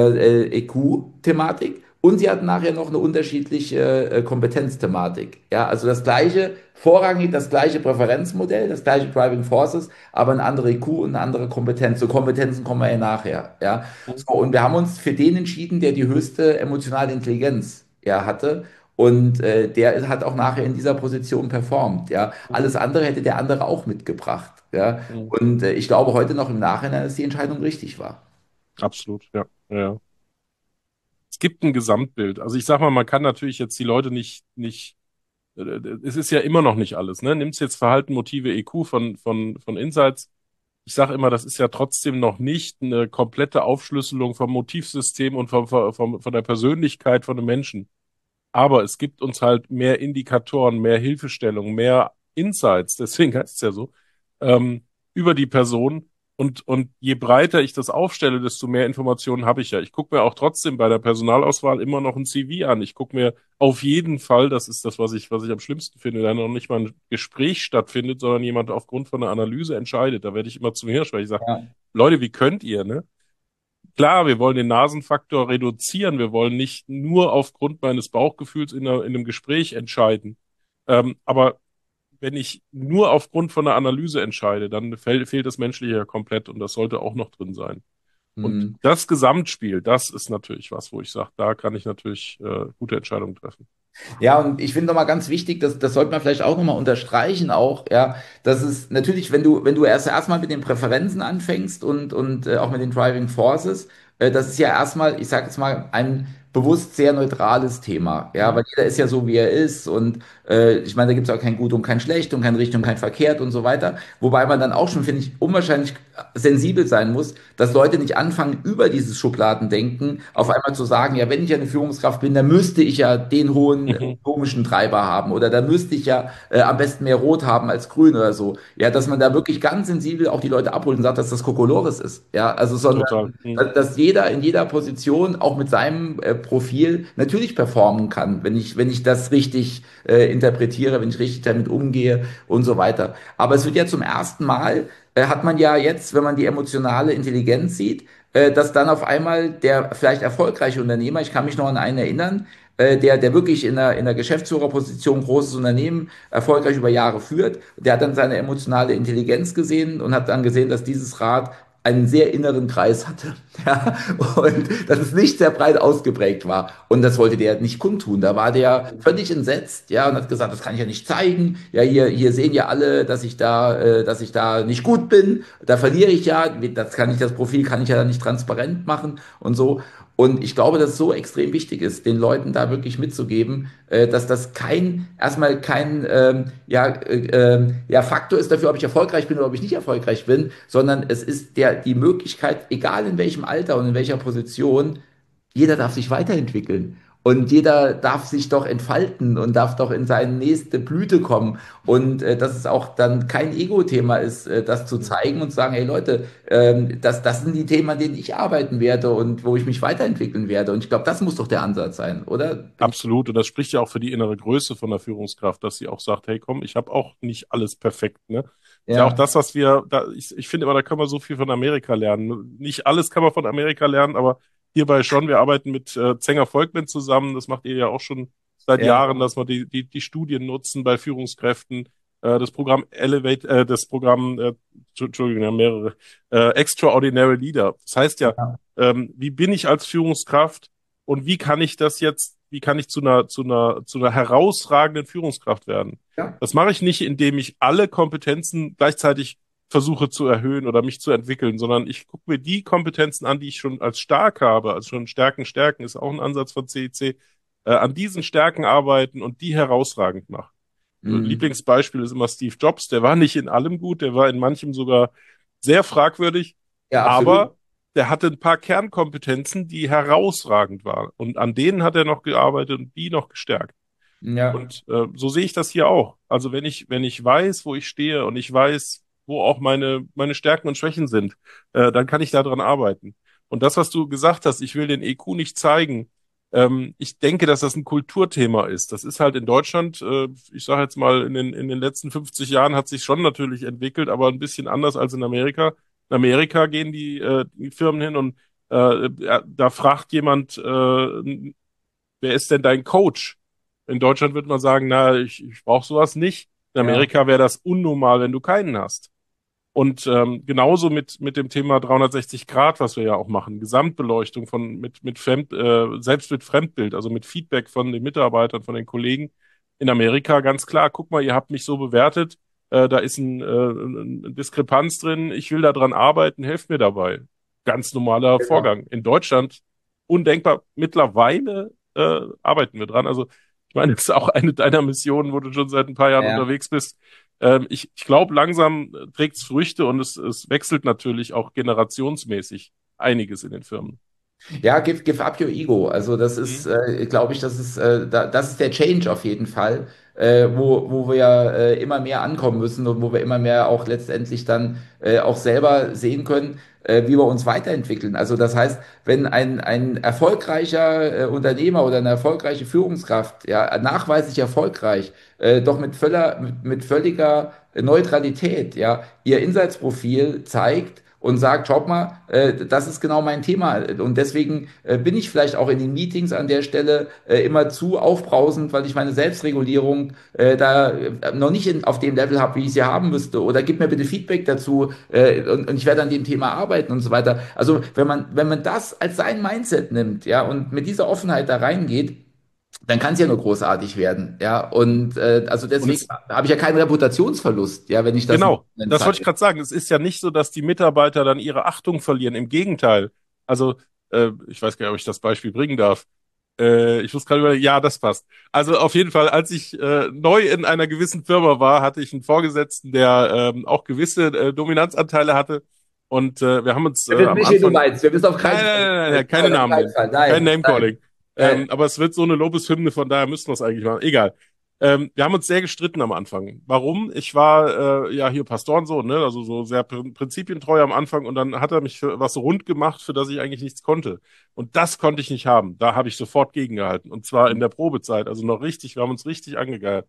EQ-Thematik und sie hatten nachher noch eine unterschiedliche Kompetenzthematik. Ja, also das gleiche, vorrangig das gleiche Präferenzmodell, das gleiche Driving Forces, aber eine andere EQ und eine andere Kompetenz. Zu Kompetenzen kommen wir ja nachher. Ja, Mhm. so, und wir haben uns für den entschieden, der die höchste emotionale Intelligenz hatte. Und der hat auch nachher in dieser Position performt. Ja, alles andere hätte der andere auch mitgebracht. Ja, Mhm. und ich glaube heute noch im Nachhinein, dass die Entscheidung richtig war. Absolut, ja. Ja, ja. Es gibt ein Gesamtbild. Also ich sag mal, man kann natürlich jetzt die Leute nicht, es ist ja immer noch nicht alles, ne? Nimmst jetzt Verhalten, Motive, EQ von Insights. Ich sage immer, das ist ja trotzdem noch nicht eine komplette Aufschlüsselung vom Motivsystem und von der Persönlichkeit von einem Menschen. Aber es gibt uns halt mehr Indikatoren, mehr Hilfestellung, mehr Insights, deswegen heißt es ja so, über die Person. Und je breiter ich das aufstelle, desto mehr Informationen habe ich ja. Ich gucke mir auch trotzdem bei der Personalauswahl immer noch ein CV an. Ich gucke mir auf jeden Fall, das ist das, was ich am schlimmsten finde, da noch nicht mal ein Gespräch stattfindet, sondern jemand aufgrund von einer Analyse entscheidet. Da werde ich immer zum Hirsch, weil ich sage, Ja. Leute, wie könnt ihr, ne? Klar, wir wollen den Nasenfaktor reduzieren. Wir wollen nicht nur aufgrund meines Bauchgefühls in einem Gespräch entscheiden. Aber wenn ich nur aufgrund von einer Analyse entscheide, dann fehlt das Menschliche ja komplett und das sollte auch noch drin sein. Und Hm. das Gesamtspiel, das ist natürlich was, wo ich sage, da kann ich natürlich gute Entscheidungen treffen. Ja, und ich finde nochmal ganz wichtig, das sollte man vielleicht auch nochmal unterstreichen auch, ja, dass es natürlich, wenn du erstmal mit den Präferenzen anfängst und auch mit den Driving Forces, das ist ja erstmal, ich sage jetzt mal, ein bewusst sehr neutrales Thema, ja, Mhm. weil jeder ist ja so, wie er ist und ich meine, da gibt es auch kein Gut und kein Schlecht und kein Richtig und kein Verkehrt und so weiter, wobei man dann auch schon, finde ich, unwahrscheinlich sensibel sein muss, dass Leute nicht anfangen, über dieses Schubladendenken auf Mhm. einmal zu sagen, ja, wenn ich eine Führungskraft bin, dann müsste ich ja den hohen Mhm. komischen Treiber haben oder da müsste ich ja am besten mehr Rot haben als Grün oder so. Ja, dass man da wirklich ganz sensibel auch die Leute abholt und sagt, dass das Kokolores ist. Ja, also sondern Total. Mhm. dass jeder in jeder Position auch mit seinem Profil natürlich performen kann, wenn ich das richtig interpretiere, wenn ich richtig damit umgehe und so weiter. Aber es wird ja zum ersten Mal, hat man ja jetzt, wenn man die emotionale Intelligenz sieht, dass dann auf einmal der vielleicht erfolgreiche Unternehmer, ich kann mich noch an einen erinnern, der wirklich in der Geschäftsführerposition großes Unternehmen erfolgreich über Jahre führt. Der hat dann seine emotionale Intelligenz gesehen und hat dann gesehen, dass dieses Rad einen sehr inneren Kreis hatte. Ja, und dass es nicht sehr breit ausgeprägt war. Und das wollte der nicht kundtun. Da war der völlig entsetzt, ja, und hat gesagt, das kann ich ja nicht zeigen. Ja, hier sehen ja alle, dass ich da nicht gut bin. Da verliere ich ja. Das Profil kann ich ja nicht transparent machen und so. Und ich glaube, dass es so extrem wichtig ist, den Leuten da wirklich mitzugeben, dass das erstmal kein Faktor ist dafür, ob ich erfolgreich bin oder ob ich nicht erfolgreich bin, sondern es ist die Möglichkeit, egal in welchem Alter und in welcher Position, jeder darf sich weiterentwickeln. Und jeder darf sich doch entfalten und darf doch in seine nächste Blüte kommen. Und dass es auch dann kein Ego-Thema ist, das zu Mhm. zeigen und zu sagen, hey Leute, das sind die Themen, an denen ich arbeiten werde und wo ich mich weiterentwickeln werde. Und ich glaube, das muss doch der Ansatz sein, oder? Absolut. Und das spricht ja auch für die innere Größe von der Führungskraft, dass sie auch sagt, hey komm, ich habe auch nicht alles perfekt, ne? Ist ja auch Ja, das, was ich finde aber, da kann man so viel von Amerika lernen. Nicht alles kann man von Amerika lernen, aber hierbei schon. Wir arbeiten mit Zenger Volkmann zusammen. Das macht ihr ja auch schon seit ja, Jahren, dass wir die Studien nutzen bei Führungskräften. Das Programm Elevate, Entschuldigung, ja, mehrere, Extraordinary Leader. Das heißt ja, ja. wie bin ich als Führungskraft und wie kann ich das jetzt wie kann ich zu einer herausragenden Führungskraft werden? Ja. Das mache ich nicht, indem ich alle Kompetenzen gleichzeitig versuche zu erhöhen oder mich zu entwickeln, sondern ich gucke mir die Kompetenzen an, die ich schon als stark habe, also schon Stärken ist auch ein Ansatz von CIC, an diesen Stärken arbeiten und die herausragend machen. Mhm. Lieblingsbeispiel ist immer Steve Jobs, der war nicht in allem gut, der war in manchem sogar sehr fragwürdig, Ja, absolut. aber der hatte ein paar Kernkompetenzen, die herausragend waren. Und an denen hat er noch gearbeitet und die noch gestärkt. Ja. Und so sehe ich das hier auch. Also wenn ich weiß, wo ich stehe und ich weiß, wo auch meine Stärken und Schwächen sind, dann kann ich daran arbeiten. Und das, was du gesagt hast, ich will den EQ nicht zeigen, ich denke, dass das ein Kulturthema ist. Das ist halt in Deutschland, ich sage jetzt mal, in den letzten 50 Jahren hat sich schon natürlich entwickelt, aber ein bisschen anders als in Amerika. In Amerika gehen die Firmen hin und da fragt jemand, wer ist denn dein Coach? In Deutschland würde man sagen, na, ich brauche sowas nicht. In Ja. Amerika wäre das unnormal, wenn du keinen hast. Und genauso mit dem Thema 360 Grad, was wir ja auch machen, Gesamtbeleuchtung selbst mit Fremdbild, also mit Feedback von den Mitarbeitern, von den Kollegen in Amerika, ganz klar, guck mal, ihr habt mich so bewertet, da ist eine Diskrepanz drin, ich will da dran arbeiten, helft mir dabei. Ganz normaler Genau. Vorgang. In Deutschland undenkbar. Mittlerweile arbeiten wir dran. Also ich meine, das ist auch eine deiner Missionen, wo du schon seit ein paar Jahren Ja. unterwegs bist. Ich glaube, langsam trägt es Früchte und es wechselt natürlich auch generationsmäßig einiges in den Firmen. Ja, give up your ego. Also das ist, Mhm. glaube ich, das ist der Change auf jeden Fall, wo wir immer mehr ankommen müssen und wo wir immer mehr auch letztendlich dann auch selber sehen können, wie wir uns weiterentwickeln. Also das heißt, wenn ein erfolgreicher Unternehmer oder eine erfolgreiche Führungskraft, ja, nachweislich erfolgreich, doch mit völliger Neutralität, ja, ihr Insatzprofil zeigt, und sagt, schaut mal, das ist genau mein Thema. Und deswegen bin ich vielleicht auch in den Meetings an der Stelle immer zu aufbrausend, weil ich meine Selbstregulierung da noch nicht auf dem Level habe, wie ich sie haben müsste. Oder gib mir bitte Feedback dazu und ich werde an dem Thema arbeiten und so weiter. Also wenn man das als sein Mindset nimmt, ja, und mit dieser Offenheit da reingeht, dann kann es ja nur großartig werden, ja. Und also Und deswegen habe ich ja keinen Reputationsverlust, ja, wenn ich das genau, das wollte ich zeige. gerade sagen. Es ist ja nicht so, dass die Mitarbeiter dann ihre Achtung verlieren. Im Gegenteil. Also, ich weiß gar nicht, ob ich das Beispiel bringen darf. Ich muss gerade überlegen, ja, das passt. Also auf jeden Fall, als ich neu in einer gewissen Firma war, hatte ich einen Vorgesetzten, der auch gewisse Dominanzanteile hatte. Und wir haben uns Wir wissen am nicht, wen du Anfang, meinst. Wir wissen auf nein, keinen nein, Fall. nein, nein, nein, keine Nein, auf Namen keinen nennen, Fall. kein Nein, nein. Name-Calling. Nein. Aber es wird so eine Lobeshymne, von daher müssten wir es eigentlich machen. Egal. Wir haben uns sehr gestritten am Anfang. Warum? Ich war ja hier Pastorensohn, ne? Also so sehr prinzipientreu am Anfang und dann hat er mich für was rund gemacht, für das ich eigentlich nichts konnte. Und das konnte ich nicht haben. Da habe ich sofort gegengehalten. Und zwar in der Probezeit, also noch richtig, wir haben uns richtig angegeiert.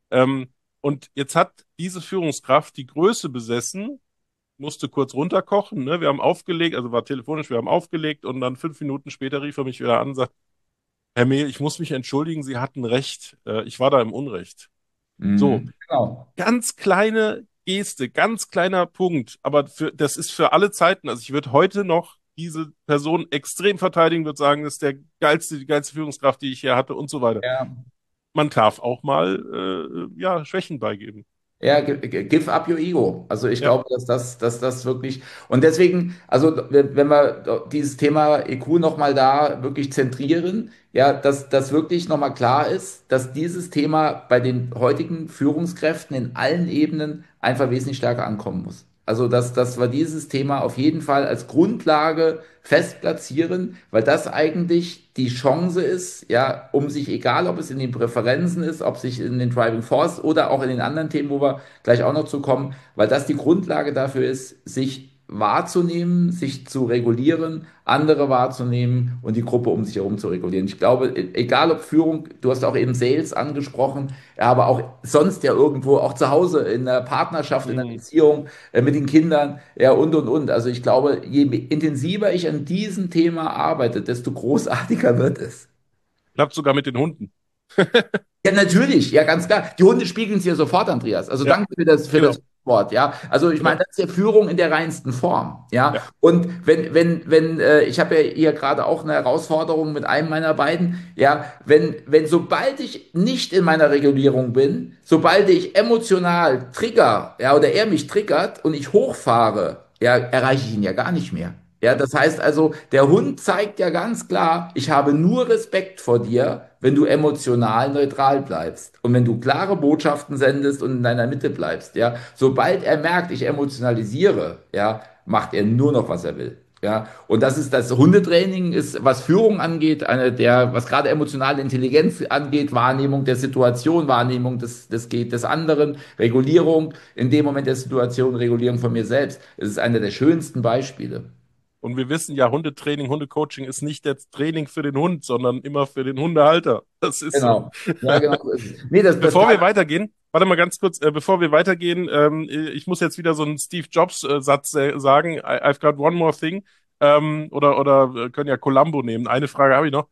Und jetzt hat diese Führungskraft die Größe besessen, musste kurz runterkochen, ne? Wir haben aufgelegt, also war telefonisch, wir haben aufgelegt und dann 5 Minuten später rief er mich wieder an und sagt, Herr Mehl, ich muss mich entschuldigen, Sie hatten recht. Ich war da im Unrecht. So, Mhm. Genau. ganz kleine Geste, ganz kleiner Punkt, aber das ist für alle Zeiten. Also ich würde heute noch diese Person extrem verteidigen, würde sagen, das ist die geilste Führungskraft, die ich hier hatte und so weiter. Ja. Man darf auch mal ja, Schwächen beigeben. Ja, give up your ego. Also ich Ja. glaube, dass das wirklich und deswegen, also wenn wir dieses Thema EQ nochmal da wirklich zentrieren, ja, dass das wirklich nochmal klar ist, dass dieses Thema bei den heutigen Führungskräften in allen Ebenen einfach wesentlich stärker ankommen muss. Also dass wir dieses Thema auf jeden Fall als Grundlage fest platzieren, weil das eigentlich die Chance ist, ja, um sich, egal ob es in den Präferenzen ist, ob sich in den Driving Force oder auch in den anderen Themen, wo wir gleich auch noch zu kommen, weil das die Grundlage dafür ist, sich wahrzunehmen, sich zu regulieren, andere wahrzunehmen und die Gruppe um sich herum zu regulieren. Ich glaube, egal ob Führung, du hast auch eben Sales angesprochen, ja, aber auch sonst ja irgendwo, auch zu Hause, in der Partnerschaft, in der Mhm. Beziehung, mit den Kindern, ja, und. Also ich glaube, je intensiver ich an diesem Thema arbeite, desto großartiger wird es. Klappt sogar mit den Hunden. Ja, natürlich, ja, ganz klar. Die Hunde spiegeln es ja sofort, Andreas. Also Ja, danke für genau. das Wort, ja. Also ich meine, das ist ja Führung in der reinsten Form, ja. Ja. Und wenn, ich habe ja hier gerade auch eine Herausforderung mit einem meiner beiden, ja, sobald ich nicht in meiner Regulierung bin, sobald ich emotional trigger, ja, oder er mich triggert und ich hochfahre, ja, erreiche ich ihn ja gar nicht mehr. Ja, das heißt also, der Hund zeigt ja ganz klar, ich habe nur Respekt vor dir, wenn du emotional neutral bleibst und wenn du klare Botschaften sendest und in deiner Mitte bleibst. Ja, sobald er merkt, ich emotionalisiere, ja, macht er nur noch, was er will. Ja, und das ist das Hundetraining ist, was Führung angeht, was gerade emotionale Intelligenz angeht, Wahrnehmung der Situation, Wahrnehmung des anderen, Regulierung in dem Moment der Situation, Regulierung von mir selbst. Es ist einer der schönsten Beispiele. Und wir wissen ja, Hundetraining, Hundecoaching ist nicht das Training für den Hund, sondern immer für den Hundehalter. Das ist so. Genau. Ja, genau. So ist es. Nee, das Bevor wir kann, weitergehen, warte mal ganz kurz, bevor wir weitergehen, ich muss jetzt wieder so einen Steve Jobs-Satz sagen, I've got one more thing. Oder wir können ja Columbo nehmen. Eine Frage habe ich noch.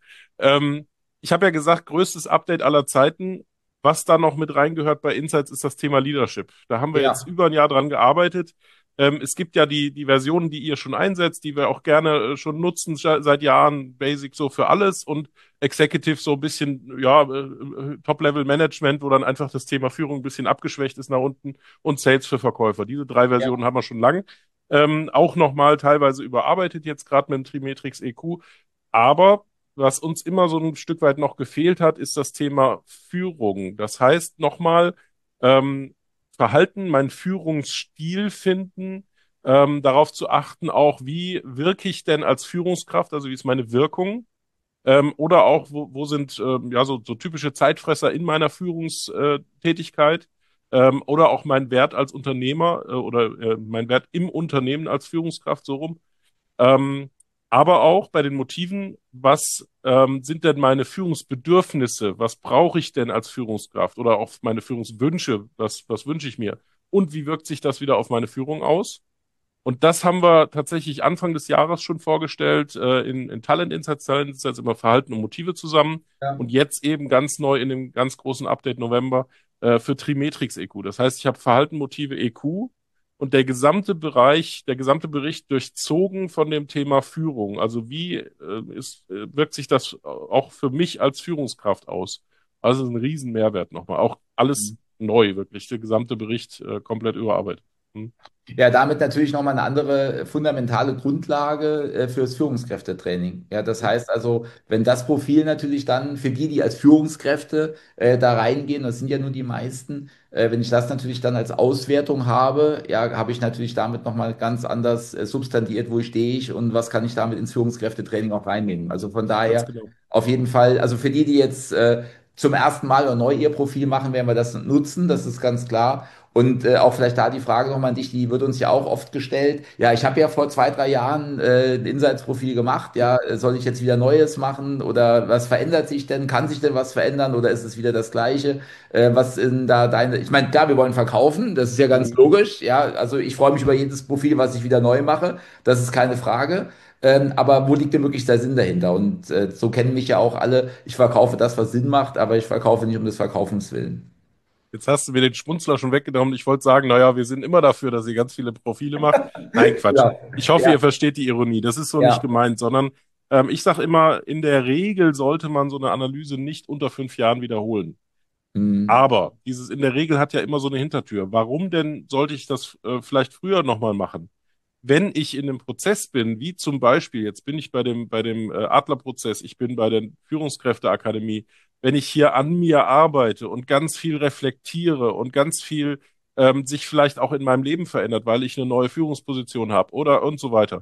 Ich habe ja gesagt, größtes Update aller Zeiten. Was da noch mit reingehört bei Insights ist das Thema Leadership. Da haben wir jetzt ja. über ein Jahr dran gearbeitet. Es gibt ja die Versionen, die ihr schon einsetzt, die wir auch gerne schon nutzen seit Jahren, Basic so für alles und Executive so ein bisschen, ja, Top-Level-Management, wo dann einfach das Thema Führung ein bisschen abgeschwächt ist nach unten und Sales für Verkäufer. Diese drei Versionen Ja. haben wir schon lang. Auch nochmal teilweise überarbeitet jetzt gerade mit dem Trimetrix EQ. Aber was uns immer so ein Stück weit noch gefehlt hat, ist das Thema Führung. Das heißt nochmal, ähm, Verhalten, meinen Führungsstil finden, darauf zu achten, auch wie wirke ich denn als Führungskraft, also wie ist meine Wirkung, oder auch, wo sind ja so typische Zeitfresser in meiner Führungstätigkeit, oder auch mein Wert als Unternehmer oder mein Wert im Unternehmen als Führungskraft, so rum. Ähm, aber auch bei den Motiven, was sind denn meine Führungsbedürfnisse? Was brauche ich denn als Führungskraft? Oder auch meine Führungswünsche? Was wünsche ich mir? Und wie wirkt sich das wieder auf meine Führung aus? Und das haben wir tatsächlich Anfang des Jahres schon vorgestellt, in Talent Insights. Talent Insights immer Verhalten und Motive zusammen. Ja. Und jetzt eben ganz neu in dem ganz großen Update November für Trimetrix EQ. Das heißt, ich habe Verhalten, Motive, EQ und der gesamte Bereich, der gesamte Bericht durchzogen von dem Thema Führung. Also wie wirkt sich das auch für mich als Führungskraft aus? Also ein riesen Mehrwert nochmal. Auch alles neu, wirklich. Der gesamte Bericht komplett überarbeitet. Hm. Ja, damit natürlich nochmal eine andere fundamentale Grundlage fürs Führungskräftetraining. Ja, das heißt also, wenn das Profil natürlich dann für die als Führungskräfte da reingehen, das sind ja nur die meisten, wenn ich das natürlich dann als Auswertung habe, ja, habe ich natürlich damit nochmal ganz anders substantiiert, wo stehe ich und was kann ich damit ins Führungskräftetraining auch reinnehmen. Also von Ganz daher genau. auf jeden Fall, also für die jetzt zum ersten Mal oder neu ihr Profil machen, werden wir das nutzen, das ist ganz klar. Und auch vielleicht da die Frage nochmal an dich, die wird uns ja auch oft gestellt. Ja, ich habe ja vor 2, 3 Jahren ein Insights-Profil gemacht. Ja, soll ich jetzt wieder Neues machen oder was verändert sich denn? Kann sich denn was verändern oder ist es wieder das Gleiche? Was sind da deine? Ich meine, klar, wir wollen verkaufen, das ist ja ganz Mhm. logisch. Ja, also ich freue mich über jedes Profil, was ich wieder neu mache. Das ist keine Frage. Aber wo liegt denn wirklich der Sinn dahinter? Und so kennen mich ja auch alle. Ich verkaufe das, was Sinn macht, aber ich verkaufe nicht um des Verkaufens willen. Jetzt hast du mir den Schmunzler schon weggenommen. Ich wollte sagen, naja, wir sind immer dafür, dass ihr ganz viele Profile macht. Nein, Quatsch. Ja, Ich hoffe, ja, ihr versteht die Ironie. Das ist so nicht ja. gemeint, sondern ich sage immer, in der Regel sollte man so eine Analyse nicht unter 5 Jahren wiederholen. Hm. Aber dieses in der Regel hat ja immer so eine Hintertür. Warum denn sollte ich das vielleicht früher nochmal machen? Wenn ich in einem Prozess bin, wie zum Beispiel, jetzt bin ich bei dem Adlerprozess, ich bin bei der Führungskräfteakademie, wenn ich hier an mir arbeite und ganz viel reflektiere und ganz viel sich vielleicht auch in meinem Leben verändert, weil ich eine neue Führungsposition habe oder und so weiter.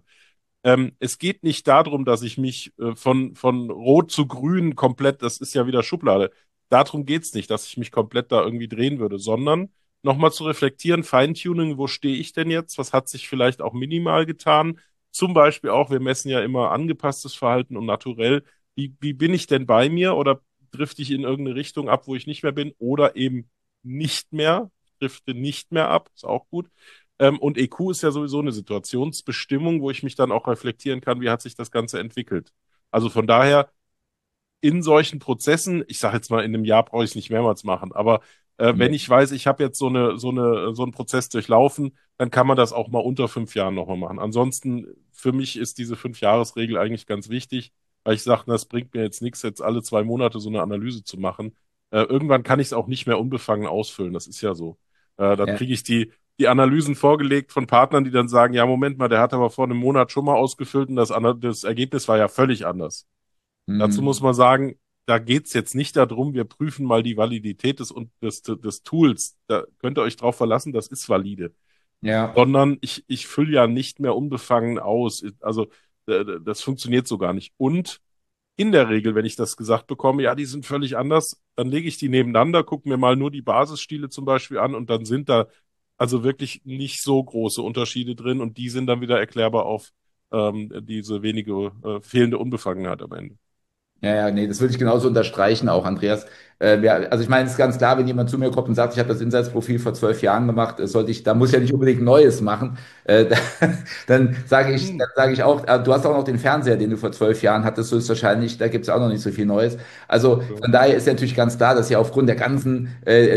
Es geht nicht darum, dass ich mich von Rot zu Grün komplett, das ist ja wieder Schublade, darum geht's nicht, dass ich mich komplett da irgendwie drehen würde, sondern nochmal zu reflektieren, Feintuning, wo stehe ich denn jetzt? Was hat sich vielleicht auch minimal getan? Zum Beispiel auch, wir messen ja immer angepasstes Verhalten und naturell. Wie bin ich denn bei mir oder drifte ich in irgendeine Richtung ab, wo ich nicht mehr bin oder eben nicht mehr, drifte nicht mehr ab, ist auch gut. Und EQ ist ja sowieso eine Situationsbestimmung, wo ich mich dann auch reflektieren kann, wie hat sich das Ganze entwickelt. Also von daher in solchen Prozessen, ich sage jetzt mal, in einem Jahr brauche ich es nicht mehrmals machen, aber Wenn ich weiß, ich habe jetzt so einen Prozess durchlaufen, dann kann man das auch mal unter 5 Jahren nochmal machen. Ansonsten, für mich ist diese 5-Jahres-Regel eigentlich ganz wichtig, weil ich sage, das bringt mir jetzt nichts, jetzt alle 2 Monate so eine Analyse zu machen. Irgendwann kann ich es auch nicht mehr unbefangen ausfüllen, das ist ja so. Dann Ja. kriege ich die Analysen vorgelegt von Partnern, die dann sagen, ja, Moment mal, der hat aber vor einem Monat schon mal ausgefüllt und das Ergebnis war ja völlig anders. Dazu muss Mhm. man sagen, da geht's jetzt nicht darum, wir prüfen mal die Validität des Tools. Da könnt ihr euch drauf verlassen, das ist valide. Ja. Sondern ich fülle ja nicht mehr unbefangen aus. Also das funktioniert so gar nicht. Und in der Regel, wenn ich das gesagt bekomme, ja, die sind völlig anders, dann lege ich die nebeneinander, gucke mir mal nur die Basisstile zum Beispiel an und dann sind da also wirklich nicht so große Unterschiede drin und die sind dann wieder erklärbar auf diese wenige fehlende Unbefangenheit am Ende. Ja, ja, nee, das würde ich genauso unterstreichen auch, Andreas. Also ich meine, es ist ganz klar, wenn jemand zu mir kommt und sagt, ich habe das Insights-Profil vor 12 Jahren gemacht, da muss ich ja nicht unbedingt ein Neues machen. Da, dann sage ich auch, du hast auch noch den Fernseher, den du vor 12 Jahren hattest, so ist wahrscheinlich, da gibt es auch noch nicht so viel Neues. Also So. von daher ist ja natürlich ganz klar, dass ja aufgrund der ganzen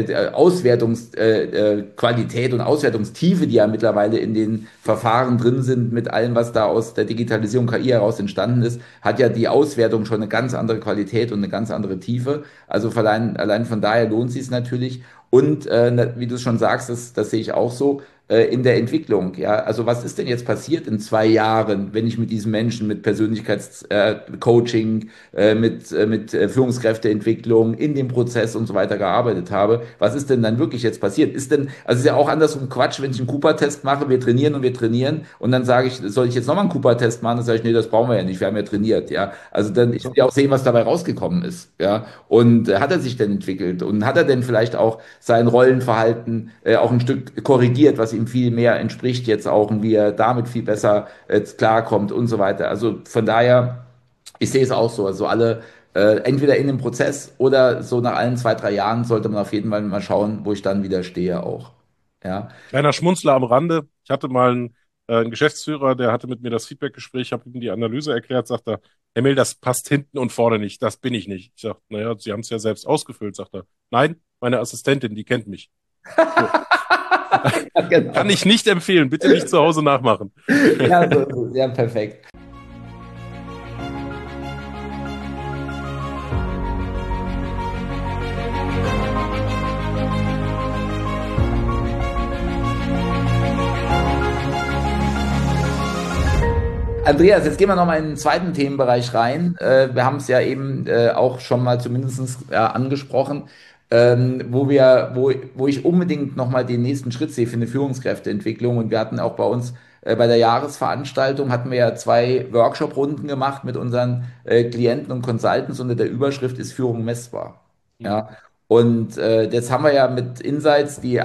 Auswertungsqualität und Auswertungstiefe, die ja mittlerweile in den Verfahren drin sind, mit allem, was da aus der Digitalisierung KI heraus entstanden ist, hat ja die Auswertung schon eine ganz andere Qualität und eine ganz andere Tiefe. Also allein von daher lohnt sich es natürlich. Und wie du schon sagst, das sehe ich auch so in der Entwicklung. Ja, also was ist denn jetzt passiert in 2 Jahren, wenn ich mit diesen Menschen, mit Persönlichkeitscoaching, mit Führungskräfteentwicklung in dem Prozess und so weiter gearbeitet habe? Was ist denn dann wirklich jetzt passiert? Also es ist ja auch andersrum Quatsch, wenn ich einen Cooper-Test mache, wir trainieren und dann sage ich, soll ich jetzt nochmal einen Cooper-Test machen? Dann sage ich, nee, das brauchen wir ja nicht, wir haben ja trainiert, ja. Also dann, ich will So. ja auch sehen, was dabei rausgekommen ist, ja. Und hat er sich denn entwickelt? Und hat er denn vielleicht auch sein Rollenverhalten auch ein Stück korrigiert, was ihm viel mehr entspricht jetzt auch und wie er damit viel besser klarkommt und so weiter. Also von daher, ich sehe es auch so. Also alle entweder in dem Prozess oder so nach allen 2, 3 Jahren sollte man auf jeden Fall mal schauen, wo ich dann wieder stehe auch. Ja. Kleiner Schmunzler am Rande. Ich hatte mal einen Geschäftsführer, der hatte mit mir das Feedbackgespräch, ich habe ihm die Analyse erklärt, sagt er, Herr Mehl, das passt hinten und vorne nicht, das bin ich nicht. Ich sage, naja, Sie haben es ja selbst ausgefüllt, sagt er. Nein, meine Assistentin, die kennt mich. So. Kann Genau. ich nicht empfehlen, bitte nicht zu Hause nachmachen. Ja, so ist es. Ja, perfekt. Andreas, jetzt gehen wir noch mal in den zweiten Themenbereich rein. Wir haben es ja eben auch schon mal zumindest angesprochen, wo ich unbedingt noch mal den nächsten Schritt sehe für eine Führungskräfteentwicklung. Und wir hatten auch bei uns bei der Jahresveranstaltung hatten wir ja 2 Workshop-Runden gemacht mit unseren Klienten und Consultants unter der Überschrift ist Führung messbar. Hm. Ja. Und jetzt haben wir ja mit Insights die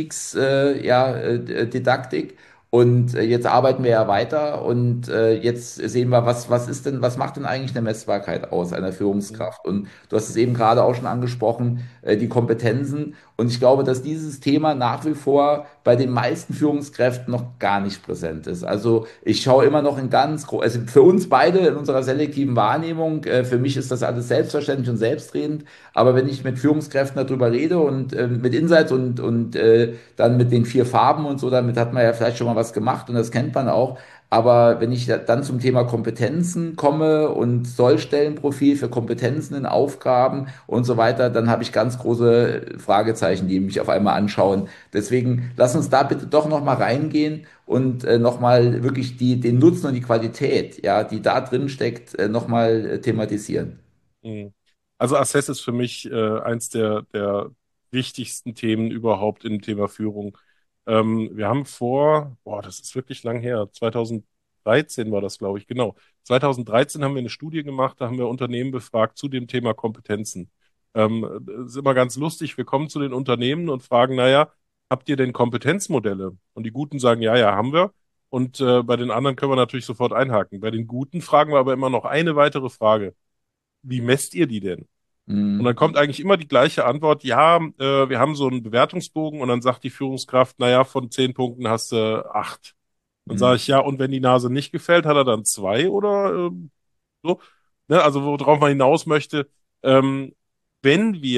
Didaktik. Und jetzt arbeiten wir ja weiter und jetzt sehen wir, was macht denn eigentlich eine Messbarkeit aus einer Hm. Führungskraft? Und du hast es eben gerade auch schon angesprochen, die Kompetenzen. Und ich glaube, dass dieses Thema nach wie vor bei den meisten Führungskräften noch gar nicht präsent ist. Also ich schaue immer noch also für uns beide in unserer selektiven Wahrnehmung, für mich ist das alles selbstverständlich und selbstredend. Aber wenn ich mit Führungskräften darüber rede und mit Insights und dann mit den 4 Farben und so, damit hat man ja vielleicht schon mal was gemacht und das kennt man auch. Aber wenn ich dann zum Thema Kompetenzen komme und Sollstellenprofil für Kompetenzen in Aufgaben und so weiter, dann habe ich ganz große Fragezeichen, die mich auf einmal anschauen. Deswegen lass uns da bitte doch noch mal reingehen und noch mal wirklich den Nutzen und die Qualität, ja, die da drin steckt, noch mal thematisieren. Hm. Also Assess ist für mich eins der wichtigsten Themen überhaupt im Thema Führung. Wir haben das ist wirklich lang her, 2013 war das, glaube ich, genau. 2013 haben wir eine Studie gemacht, da haben wir Unternehmen befragt zu dem Thema Kompetenzen. Das ist immer ganz lustig, wir kommen zu den Unternehmen und fragen, naja, habt ihr denn Kompetenzmodelle? Und die Guten sagen, ja, ja, haben wir. Und bei den anderen können wir natürlich sofort einhaken. Bei den Guten fragen wir aber immer noch eine weitere Frage: Wie messt ihr die denn? Und dann Mhm. kommt eigentlich immer die gleiche Antwort, ja, wir haben so einen Bewertungsbogen und dann sagt die Führungskraft, naja, von 10 Punkten hast du 8. Dann sage Mhm. ich, ja, und wenn die Nase nicht gefällt, hat er dann 2 oder so? Ne, also worauf man hinaus möchte, ähm, wenn wir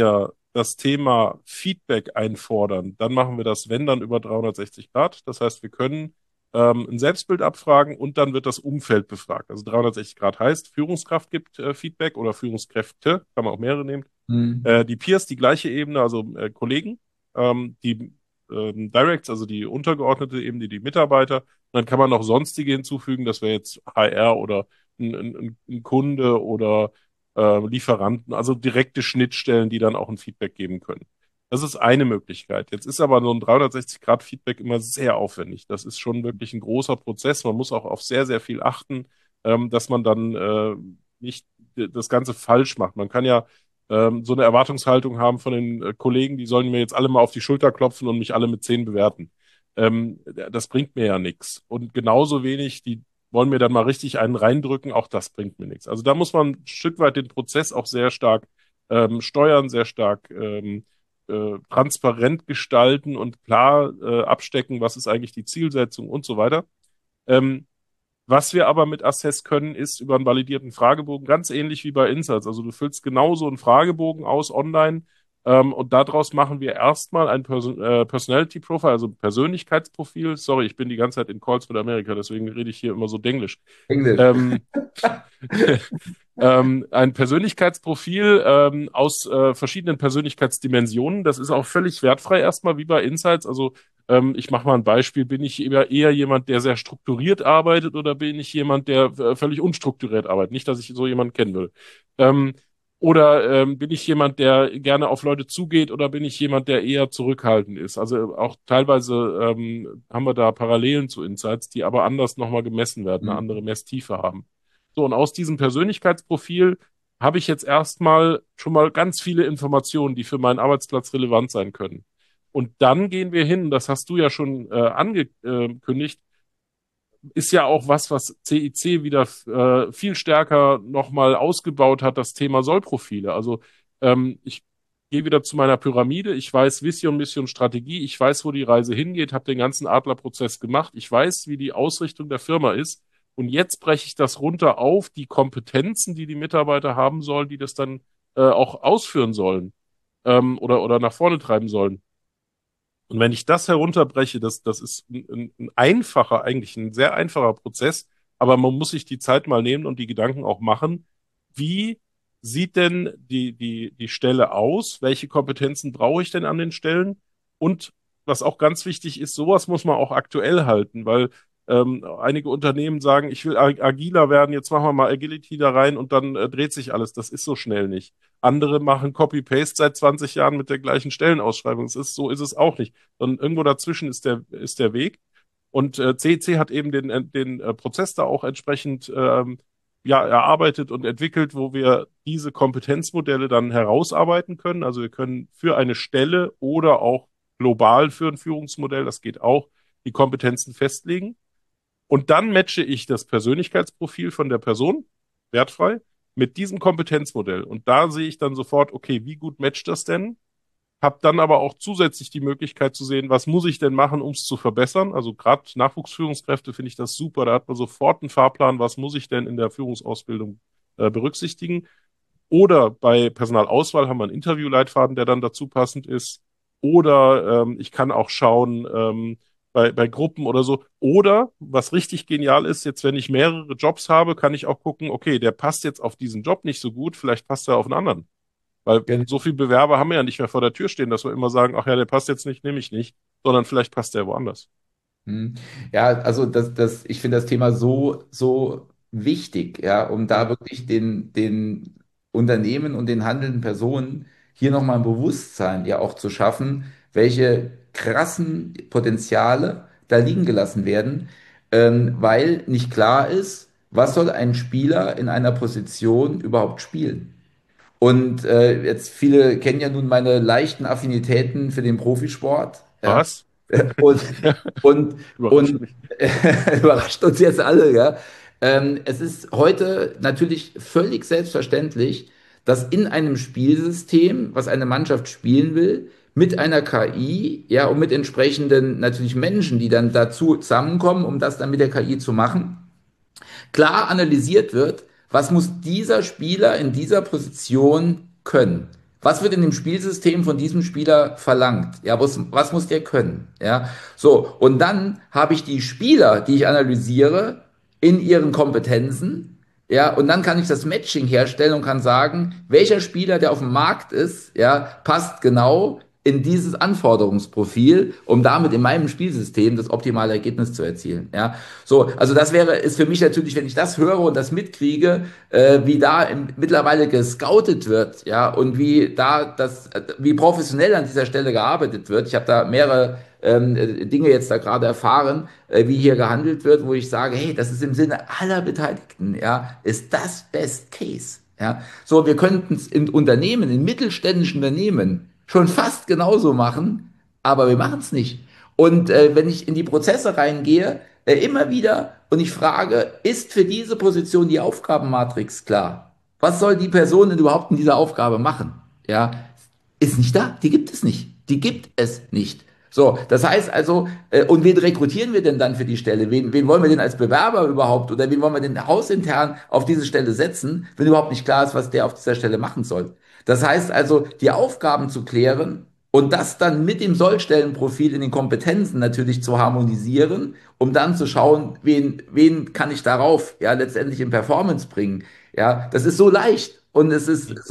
das Thema Feedback einfordern, dann machen wir das, wenn dann, über 360 Grad. Das heißt, wir können ein Selbstbild abfragen und dann wird das Umfeld befragt. Also 360 Grad heißt, Führungskraft gibt Feedback oder Führungskräfte, kann man auch mehrere nehmen. Hm. Die Peers, die gleiche Ebene, also Kollegen, die Directs, also die untergeordnete Ebene, die Mitarbeiter. Und dann kann man noch sonstige hinzufügen, das wäre jetzt HR oder ein Kunde oder Lieferanten, also direkte Schnittstellen, die dann auch ein Feedback geben können. Das ist eine Möglichkeit. Jetzt ist aber so ein 360-Grad-Feedback immer sehr aufwendig. Das ist schon wirklich ein großer Prozess. Man muss auch auf sehr, sehr viel achten, dass man dann nicht das Ganze falsch macht. Man kann ja so eine Erwartungshaltung haben von den Kollegen, die sollen mir jetzt alle mal auf die Schulter klopfen und mich alle mit 10 bewerten. Das bringt mir ja nichts. Und genauso wenig, die wollen mir dann mal richtig einen reindrücken, auch das bringt mir nichts. Also da muss man ein Stück weit den Prozess auch sehr stark steuern, sehr stark transparent gestalten und klar abstecken, was ist eigentlich die Zielsetzung und so weiter. Ähm, Was wir aber mit Assess können, ist über einen validierten Fragebogen, ganz ähnlich wie bei Insights. Also du füllst genauso einen Fragebogen aus online und daraus machen wir erstmal ein Personality Profile, also Persönlichkeitsprofil. Sorry, ich bin die ganze Zeit in Calls mit Amerika, deswegen rede ich hier immer so Denglisch. Englisch. Ähm, ein Persönlichkeitsprofil aus verschiedenen Persönlichkeitsdimensionen. Das ist auch völlig wertfrei erstmal, wie bei Insights. Also ich mache mal ein Beispiel. Bin ich eher jemand, der sehr strukturiert arbeitet oder bin ich jemand, der völlig unstrukturiert arbeitet? Nicht, dass ich so jemanden kennen will. Ähm, oder bin ich jemand, der gerne auf Leute zugeht oder bin ich jemand, der eher zurückhaltend ist? Also auch teilweise haben wir da Parallelen zu Insights, die aber anders nochmal gemessen werden, eine andere Hm. Messtiefe haben. So, und aus diesem Persönlichkeitsprofil habe ich jetzt erstmal schon mal ganz viele Informationen, die für meinen Arbeitsplatz relevant sein können. Und dann gehen wir hin, das hast du ja schon angekündigt, ist ja auch was CIC wieder viel stärker nochmal ausgebaut hat, das Thema Sollprofile. Also ich gehe wieder zu meiner Pyramide, ich weiß Vision, Mission, Strategie, ich weiß, wo die Reise hingeht, habe den ganzen Adlerprozess gemacht, ich weiß, wie die Ausrichtung der Firma ist. Und jetzt breche ich das runter auf die Kompetenzen, die die Mitarbeiter haben sollen, die das dann auch ausführen sollen oder nach vorne treiben sollen. Und wenn ich das herunterbreche, das ist ein einfacher, eigentlich ein sehr einfacher Prozess, aber man muss sich die Zeit mal nehmen und die Gedanken auch machen. Wie sieht denn die Stelle aus? Welche Kompetenzen brauche ich denn an den Stellen? Und was auch ganz wichtig ist, sowas muss man auch aktuell halten, weil einige Unternehmen sagen, ich will agiler werden, jetzt machen wir mal Agility da rein und dann dreht sich alles. Das ist so schnell nicht. Andere machen Copy-Paste seit 20 Jahren mit der gleichen Stellenausschreibung. So ist es auch nicht. Sondern irgendwo dazwischen ist der Weg. Und CEC hat eben den Prozess da auch entsprechend ja, erarbeitet und entwickelt, wo wir diese Kompetenzmodelle dann herausarbeiten können. Also wir können für eine Stelle oder auch global für ein Führungsmodell, das geht auch, die Kompetenzen festlegen. Und dann matche ich das Persönlichkeitsprofil von der Person, wertfrei, mit diesem Kompetenzmodell. Und da sehe ich dann sofort, okay, wie gut matcht das denn? Hab dann aber auch zusätzlich die Möglichkeit zu sehen, was muss ich denn machen, um es zu verbessern? Also gerade Nachwuchsführungskräfte finde ich das super. Da hat man sofort einen Fahrplan, was muss ich denn in der Führungsausbildung berücksichtigen? Oder bei Personalauswahl haben wir einen Interviewleitfaden, der dann dazu passend ist. Oder ich kann auch schauen, bei Gruppen oder so. Oder, was richtig genial ist, jetzt wenn ich mehrere Jobs habe, kann ich auch gucken, okay, der passt jetzt auf diesen Job nicht so gut, vielleicht passt er auf einen anderen. Weil so viele Bewerber haben wir ja nicht mehr vor der Tür stehen, dass wir immer sagen, ach ja, der passt jetzt nicht, nehme ich nicht, sondern vielleicht passt der woanders. Hm. Ja, also ich finde das Thema so wichtig, ja, um da wirklich den Unternehmen und den handelnden Personen hier nochmal ein Bewusstsein ja auch zu schaffen, welche krassen Potenziale da liegen gelassen werden, weil nicht klar ist, was soll ein Spieler in einer Position überhaupt spielen. Und jetzt viele kennen ja nun meine leichten Affinitäten für den Profisport, ja. Was? Und, und, Überrascht und mich. überrascht uns jetzt alle, ja. Es ist heute natürlich völlig selbstverständlich, dass in einem Spielsystem, was eine Mannschaft spielen will, mit einer KI, ja, und mit entsprechenden natürlich Menschen, die dann dazu zusammenkommen, um das dann mit der KI zu machen, klar analysiert wird, was muss dieser Spieler in dieser Position können. Was wird in dem Spielsystem von diesem Spieler verlangt? Ja, was muss der können? Ja, so. Und dann habe ich die Spieler, die ich analysiere, in ihren Kompetenzen. Ja, und dann kann ich das Matching herstellen und kann sagen, welcher Spieler, der auf dem Markt ist, ja, passt genau in dieses Anforderungsprofil, um damit in meinem Spielsystem das optimale Ergebnis zu erzielen. Ja, so, also ist für mich natürlich, wenn ich das höre und das mitkriege, wie da mittlerweile gescoutet wird, ja, und wie professionell an dieser Stelle gearbeitet wird. Ich habe da mehrere Dinge jetzt da gerade erfahren, wie hier gehandelt wird, wo ich sage, hey, das ist im Sinne aller Beteiligten, ja, ist das Best Case. Ja, so, wir könnten es in Unternehmen, in mittelständischen Unternehmen schon fast genauso machen, aber wir machen es nicht. Und wenn ich in die Prozesse reingehe, immer wieder und ich frage, ist für diese Position die Aufgabenmatrix klar? Was soll die Person denn überhaupt in dieser Aufgabe machen? Ja, ist nicht da. Die gibt es nicht. Die gibt es nicht. So, das heißt also, und wen rekrutieren wir denn dann für die Stelle? Wen wollen wir denn als Bewerber überhaupt oder wen wollen wir denn hausintern auf diese Stelle setzen, wenn überhaupt nicht klar ist, was der auf dieser Stelle machen soll? Das heißt also, die Aufgaben zu klären und das dann mit dem Sollstellenprofil in den Kompetenzen natürlich zu harmonisieren, um dann zu schauen, wen kann ich darauf ja letztendlich in Performance bringen. Ja, das ist so leicht und es ist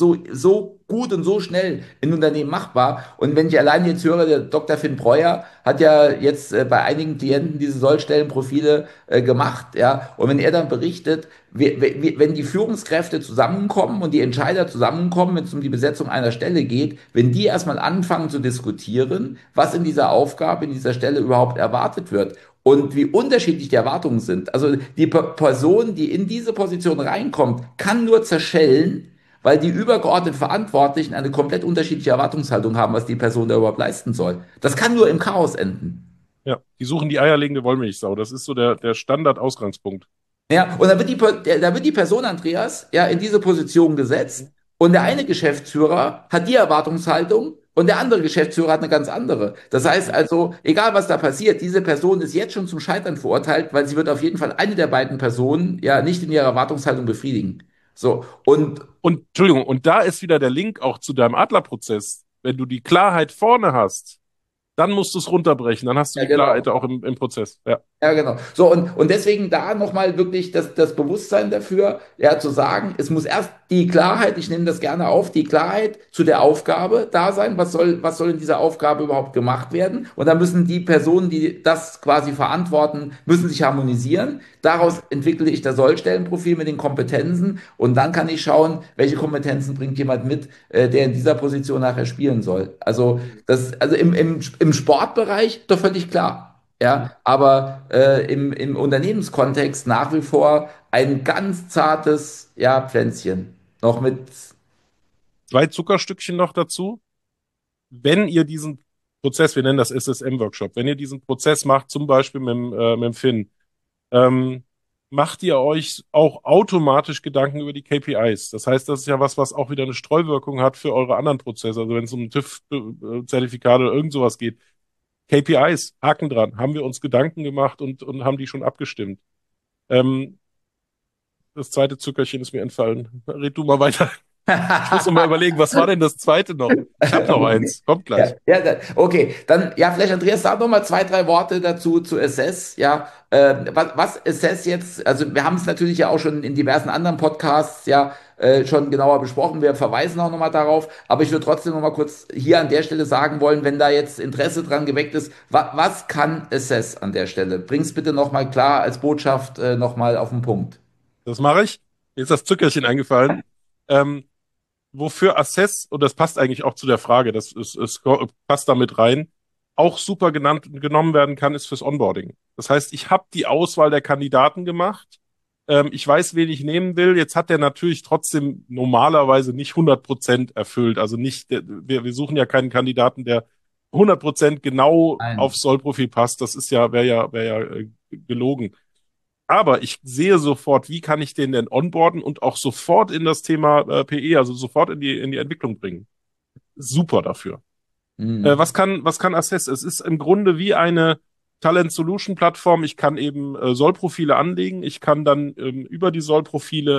so gut und so schnell in Unternehmen machbar. Und wenn ich allein jetzt höre, der Dr. Finn Breuer hat ja jetzt bei einigen Klienten diese Sollstellenprofile gemacht, ja. Und wenn er dann berichtet, wenn die Führungskräfte zusammenkommen und die Entscheider zusammenkommen, wenn es um die Besetzung einer Stelle geht, wenn die erstmal anfangen zu diskutieren, was in dieser Aufgabe, in dieser Stelle überhaupt erwartet wird und wie unterschiedlich die Erwartungen sind. Also die Person, die in diese Position reinkommt, kann nur zerschellen, weil die übergeordneten Verantwortlichen eine komplett unterschiedliche Erwartungshaltung haben, was die Person da überhaupt leisten soll. Das kann nur im Chaos enden. Ja, die suchen die eierlegende Wollmilchsau. Das ist so der Standard-Ausgangspunkt. Ja, und da wird die Person, Andreas, ja, in diese Position gesetzt und der eine Geschäftsführer hat die Erwartungshaltung und der andere Geschäftsführer hat eine ganz andere. Das heißt also, egal was da passiert, diese Person ist jetzt schon zum Scheitern verurteilt, weil sie wird auf jeden Fall eine der beiden Personen ja nicht in ihrer Erwartungshaltung befriedigen. So, Und Entschuldigung, und da ist wieder der Link auch zu deinem Adlerprozess. Wenn du die Klarheit vorne hast, dann musst du es runterbrechen. Dann hast du ja, die Klarheit genau. auch im Prozess. Ja. Ja, genau. So, und deswegen da nochmal wirklich das Bewusstsein dafür, ja, zu sagen, es muss erst die Klarheit, ich nehme das gerne auf, die Klarheit zu der Aufgabe da sein. Was soll in dieser Aufgabe überhaupt gemacht werden? Und dann müssen die Personen, die das quasi verantworten, müssen sich harmonisieren. Daraus entwickle ich das Sollstellenprofil mit den Kompetenzen und dann kann ich schauen, welche Kompetenzen bringt jemand mit, der in dieser Position nachher spielen soll. Also im Sportbereich doch völlig klar. Ja, aber im Unternehmenskontext nach wie vor ein ganz zartes, ja, Pflänzchen. Noch mit, 2 Zuckerstückchen noch dazu. Wenn ihr diesen Prozess, wir nennen das SSM-Workshop, wenn ihr diesen Prozess macht, zum Beispiel mit dem Finn, ähm, macht ihr euch auch automatisch Gedanken über die KPIs. Das heißt, das ist ja was auch wieder eine Streuwirkung hat für eure anderen Prozesse. Also wenn es um TÜV-Zertifikate oder irgend sowas geht. KPIs, Haken dran, haben wir uns Gedanken gemacht und haben die schon abgestimmt. Ähm, Das zweite Zuckerchen ist mir entfallen. Red du mal weiter. Ich muss noch mal überlegen, was war denn das zweite noch? Ich habe noch eins. Kommt ja, gleich. okay, dann, ja, vielleicht Andreas, sag noch mal zwei, drei Worte dazu zu Assess, ja, was Assess jetzt, also wir haben es natürlich ja auch schon in diversen anderen Podcasts, ja, schon genauer besprochen, wir verweisen auch noch mal darauf, aber ich würde trotzdem noch mal kurz hier an der Stelle sagen wollen, wenn da jetzt Interesse dran geweckt ist, was kann Assess an der Stelle? Bring's bitte noch mal klar als Botschaft noch mal auf den Punkt. Das mache ich. Mir ist das Zuckerchen eingefallen. Ähm, Wofür Assess, und das passt eigentlich auch zu der Frage, es passt damit rein, auch super genommen werden kann, ist fürs Onboarding. Das heißt, ich habe die Auswahl der Kandidaten gemacht. Ich weiß, wen ich nehmen will. Jetzt hat der natürlich trotzdem normalerweise nicht 100% erfüllt. Also nicht, wir suchen ja keinen Kandidaten, der 100% genau Nein. aufs Sollprofil passt. Das ist ja, wäre ja gelogen. Aber ich sehe sofort, wie kann ich den denn onboarden und auch sofort in das Thema PE, also sofort in die Entwicklung bringen. Super dafür. Hm. Was kann Assess? Es ist im Grunde wie eine Talent Solution Plattform. Ich kann eben Sollprofile anlegen. Ich kann dann über die Sollprofile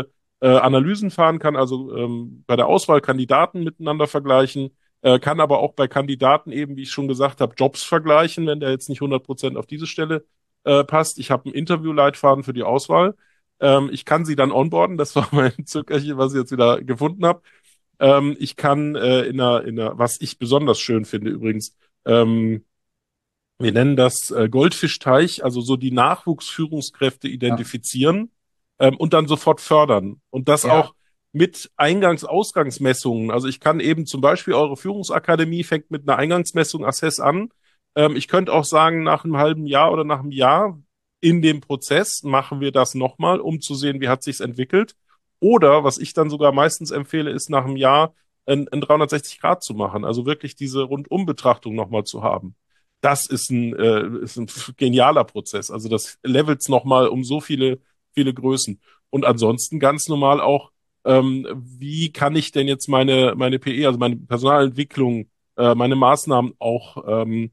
Analysen fahren, kann also bei der Auswahl Kandidaten miteinander vergleichen, kann aber auch bei Kandidaten eben, wie ich schon gesagt habe, Jobs vergleichen, wenn der jetzt nicht 100% auf diese Stelle passt. Ich habe einen Interviewleitfaden für die Auswahl. Ich kann sie dann onboarden, das war mein Zückerchen, was ich jetzt wieder gefunden habe. Ich kann was ich besonders schön finde übrigens, wir nennen das Goldfischteich, also so die Nachwuchsführungskräfte Ja, identifizieren und dann sofort fördern. Und das ja, auch mit Ausgangsmessungen. Also ich kann eben zum Beispiel, eure Führungsakademie fängt mit einer Eingangsmessung Assess an. Ich könnte auch sagen, nach einem halben Jahr oder nach einem Jahr in dem Prozess machen wir das nochmal, um zu sehen, wie hat sich's entwickelt. Oder, was ich dann sogar meistens empfehle, ist nach einem Jahr ein 360 Grad zu machen. Also wirklich diese Rundumbetrachtung nochmal zu haben. Das ist ein genialer Prozess. Also das levelt's nochmal um so viele Größen. Und ansonsten ganz normal auch, wie kann ich denn jetzt meine PE, also meine Personalentwicklung, meine Maßnahmen auch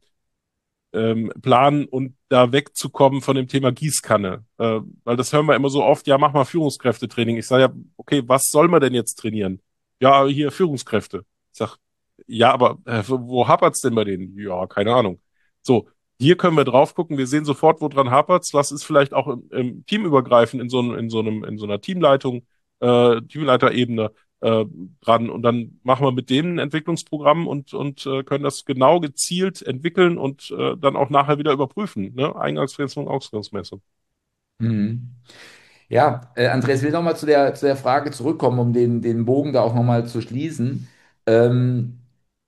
planen und da wegzukommen von dem Thema Gießkanne. Weil das hören wir immer so oft, ja, mach mal Führungskräftetraining. Ich sage ja, okay, was soll man denn jetzt trainieren? Ja, hier Führungskräfte. Ich sag, ja, aber wo hapert's denn bei denen? Ja, keine Ahnung. So, hier können wir drauf gucken, wir sehen sofort, wo dran hapert's, was ist vielleicht auch im Teamübergreifend in so einer Teamleitung, Teamleiterebene äh, dran und dann machen wir mit denen ein Entwicklungsprogramm und können das genau gezielt entwickeln und dann auch nachher wieder überprüfen, ne? Eingangsmessung, Ausgangsmessung. mhm. Ja, Andreas, ich will nochmal zu der Frage zurückkommen, um den Bogen da auch nochmal zu schließen. Ähm,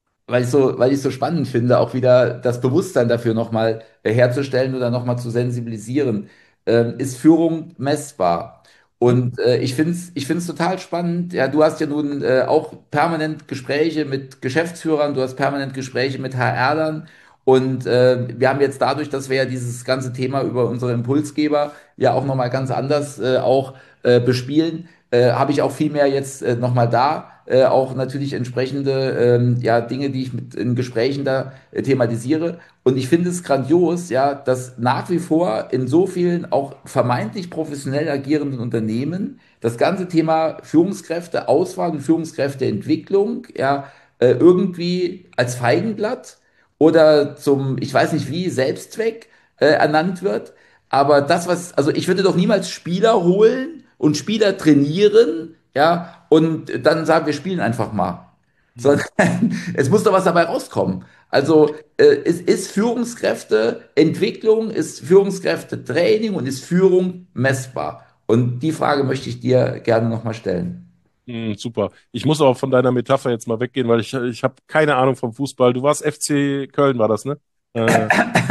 weil ich so spannend finde, auch wieder das Bewusstsein dafür nochmal herzustellen oder nochmal zu sensibilisieren. Ist Führung messbar? Hm? Und ich finde es total spannend. Ja, du hast ja nun auch permanent Gespräche mit Geschäftsführern, du hast permanent Gespräche mit HR-Lern. Und wir haben jetzt dadurch, dass wir ja dieses ganze Thema über unsere Impulsgeber ja auch nochmal ganz anders auch bespielen, habe ich auch viel mehr jetzt nochmal da, auch natürlich entsprechende ja, Dinge, die ich mit in Gesprächen da thematisiere. Und ich finde es grandios, ja, dass nach wie vor in so vielen auch vermeintlich professionell agierenden Unternehmen das ganze Thema Führungskräfte, Auswahl und Führungskräfteentwicklung, ja, irgendwie als Feigenblatt oder zum, ich weiß nicht wie, Selbstzweck ernannt wird. Aber das, was, also ich würde doch niemals Spieler holen und Spieler trainieren, ja, und dann sagen, wir spielen einfach mal. Hm. Sondern es muss doch was dabei rauskommen. Also es ist Führungskräfteentwicklung, ist Führungskräftetraining und ist Führung messbar? Und die Frage möchte ich dir gerne nochmal stellen. Super. Ich muss aber von deiner Metapher jetzt mal weggehen, weil ich habe keine Ahnung vom Fußball. Du warst FC Köln, war das, ne? Äh,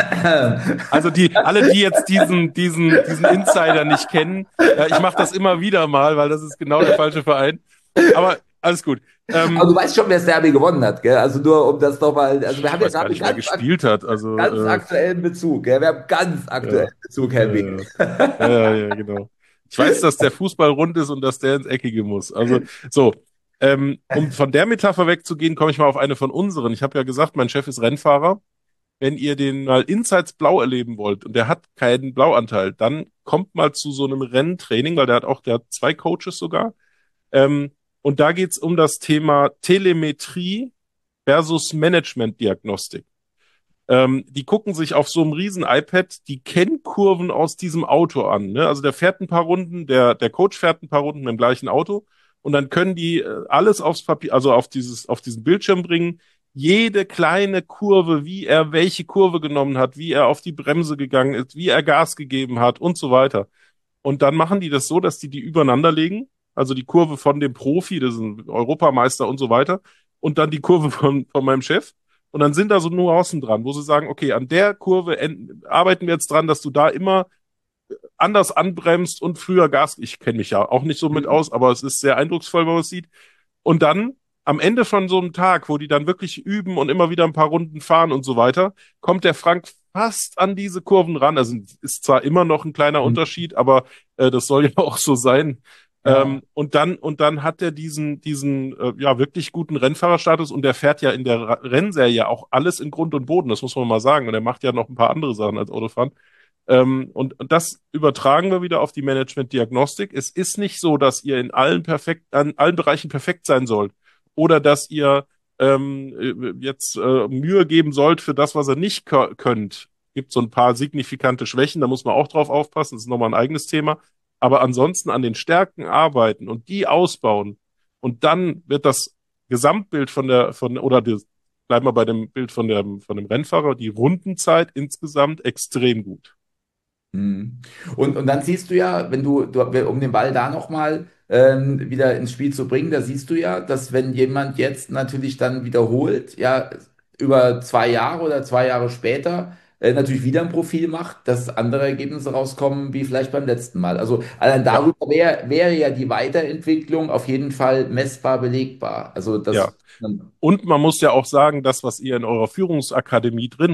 also alle, die jetzt diesen Insider nicht kennen, ich mache das immer wieder mal, weil das ist genau der falsche Verein. Aber alles gut. Aber du weißt schon, wer das Derby gewonnen hat, gell? Also nur um das nochmal, also wir Ich haben ja weiß gar gerade nicht, wer gespielt hat. ganz aktuellen Bezug, gell? Wir haben ganz Ja, aktuellen Bezug, Herr Bing. ja, ja, genau. Ich weiß, dass der Fußball rund ist und dass der ins Eckige muss. Also so, um von der Metapher wegzugehen, komme ich mal auf eine von unseren. Ich habe ja gesagt, mein Chef ist Rennfahrer. Wenn ihr den mal Insights Blau erleben wollt und der hat keinen Blauanteil, dann kommt mal zu so einem Renntraining, weil der hat zwei Coaches sogar. Und da geht's um das Thema Telemetrie versus Management-Diagnostik. Die gucken sich auf so einem riesen iPad die Kennkurven aus diesem Auto an. Ne? Also der fährt ein paar Runden, der Coach fährt ein paar Runden mit dem gleichen Auto und dann können die alles aufs Papier, also auf diesen Bildschirm bringen. Jede kleine Kurve, wie er welche Kurve genommen hat, wie er auf die Bremse gegangen ist, wie er Gas gegeben hat und so weiter. Und dann machen die das so, dass die übereinander legen. Also die Kurve von dem Profi, das ist ein Europameister und so weiter. Und dann die Kurve von meinem Chef. Und dann sind da so Nuancen dran, wo sie sagen, okay, an der Kurve arbeiten wir jetzt dran, dass du da immer anders anbremst und früher Gas. Ich kenne mich ja auch nicht so mit aus, aber es ist sehr eindrucksvoll, wenn man es sieht. Und dann am Ende von so einem Tag, wo die dann wirklich üben und immer wieder ein paar Runden fahren und so weiter, kommt der Frank fast an diese Kurven ran. Also ist zwar immer noch ein kleiner Unterschied, aber das soll ja auch so sein. Ja. Und dann hat er diesen ja wirklich guten Rennfahrerstatus und der fährt ja in der Rennserie auch alles in Grund und Boden, das muss man mal sagen. Und er macht ja noch ein paar andere Sachen als Autofahren. Und das übertragen wir wieder auf die Management-Diagnostik. Es ist nicht so, dass ihr an allen Bereichen perfekt sein sollt oder dass ihr jetzt Mühe geben sollt für das, was ihr nicht könnt. Gibt so ein paar signifikante Schwächen, da muss man auch drauf aufpassen, das ist nochmal ein eigenes Thema. Aber ansonsten an den Stärken arbeiten und die ausbauen. Und dann wird das Gesamtbild bleiben wir bei dem Bild von dem Rennfahrer, die Rundenzeit insgesamt extrem gut. Mhm. Und dann siehst du ja, wenn um den Ball da nochmal wieder ins Spiel zu bringen, da siehst du ja, dass wenn jemand jetzt natürlich dann wiederholt, ja, über 2 Jahre oder 2 Jahre später natürlich wieder ein Profil macht, dass andere Ergebnisse rauskommen wie vielleicht beim letzten Mal. Also allein Ja, darüber wäre ja die Weiterentwicklung auf jeden Fall messbar belegbar. Also ja. das, Und man muss ja auch sagen, das, was ihr in eurer Führungsakademie drin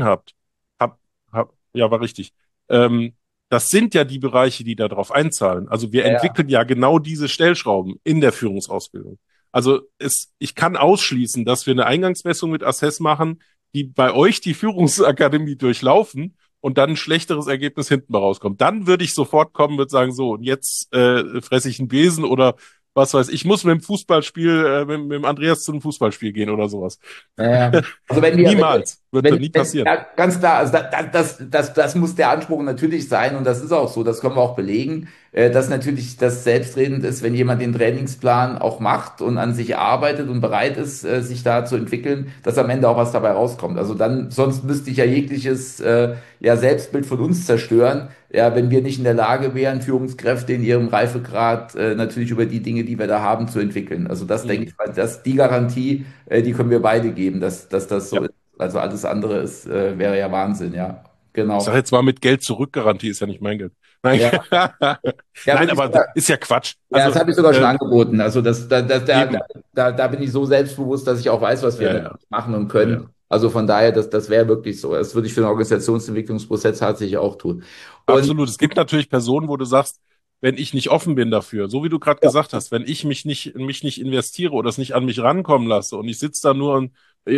ja, war richtig. Ähm, Das sind ja die Bereiche, die darauf einzahlen. Also wir ja, ja. entwickeln ja genau diese Stellschrauben in der Führungsausbildung. Also ich kann ausschließen, dass wir eine Eingangsmessung mit Assess machen, die bei euch die Führungsakademie durchlaufen und dann ein schlechteres Ergebnis hinten mal rauskommt. Dann würde ich sofort kommen, würde sagen, so, und jetzt fresse ich einen Besen oder was weiß ich, muss mit dem mit dem Andreas zu einem Fußballspiel gehen oder sowas. Ja, ja. Also Niemals. Wird nie passieren. ja, ganz klar, also das muss der Anspruch natürlich sein und das ist auch so, das können wir auch belegen, dass natürlich das selbstredend ist, wenn jemand den Trainingsplan auch macht und an sich arbeitet und bereit ist, sich da zu entwickeln, dass am Ende auch was dabei rauskommt. Also dann, sonst müsste ich ja jegliches ja, Selbstbild von uns zerstören, ja, wenn wir nicht in der Lage wären, Führungskräfte in ihrem Reifegrad natürlich über die Dinge, die wir da haben, zu entwickeln. Also das denke Mhm. ich mal, die Garantie, die können wir beide geben, dass das so Ja. ist. Also alles andere wäre ja Wahnsinn, ja. Ich Genau. sage jetzt mal mit Geld zurückgarantie, ist ja nicht mein Geld. Nein, Ja, ja, Nein, würde ich aber sogar, ist ja Quatsch. ja, das Also habe ich sogar schon angeboten. Also eben. da bin ich so selbstbewusst, dass ich auch weiß, was wir Ja, ja, natürlich machen und ja, können. ja. Also von daher, das wäre wirklich so. Das würde ich für den Organisationsentwicklungsprozess tatsächlich auch tun. Und Absolut. Es gibt natürlich Personen, wo du sagst, wenn ich nicht offen bin dafür, so wie du gerade gesagt hast, wenn ich mich nicht investiere oder es nicht an mich rankommen lasse und ich sitze da nur und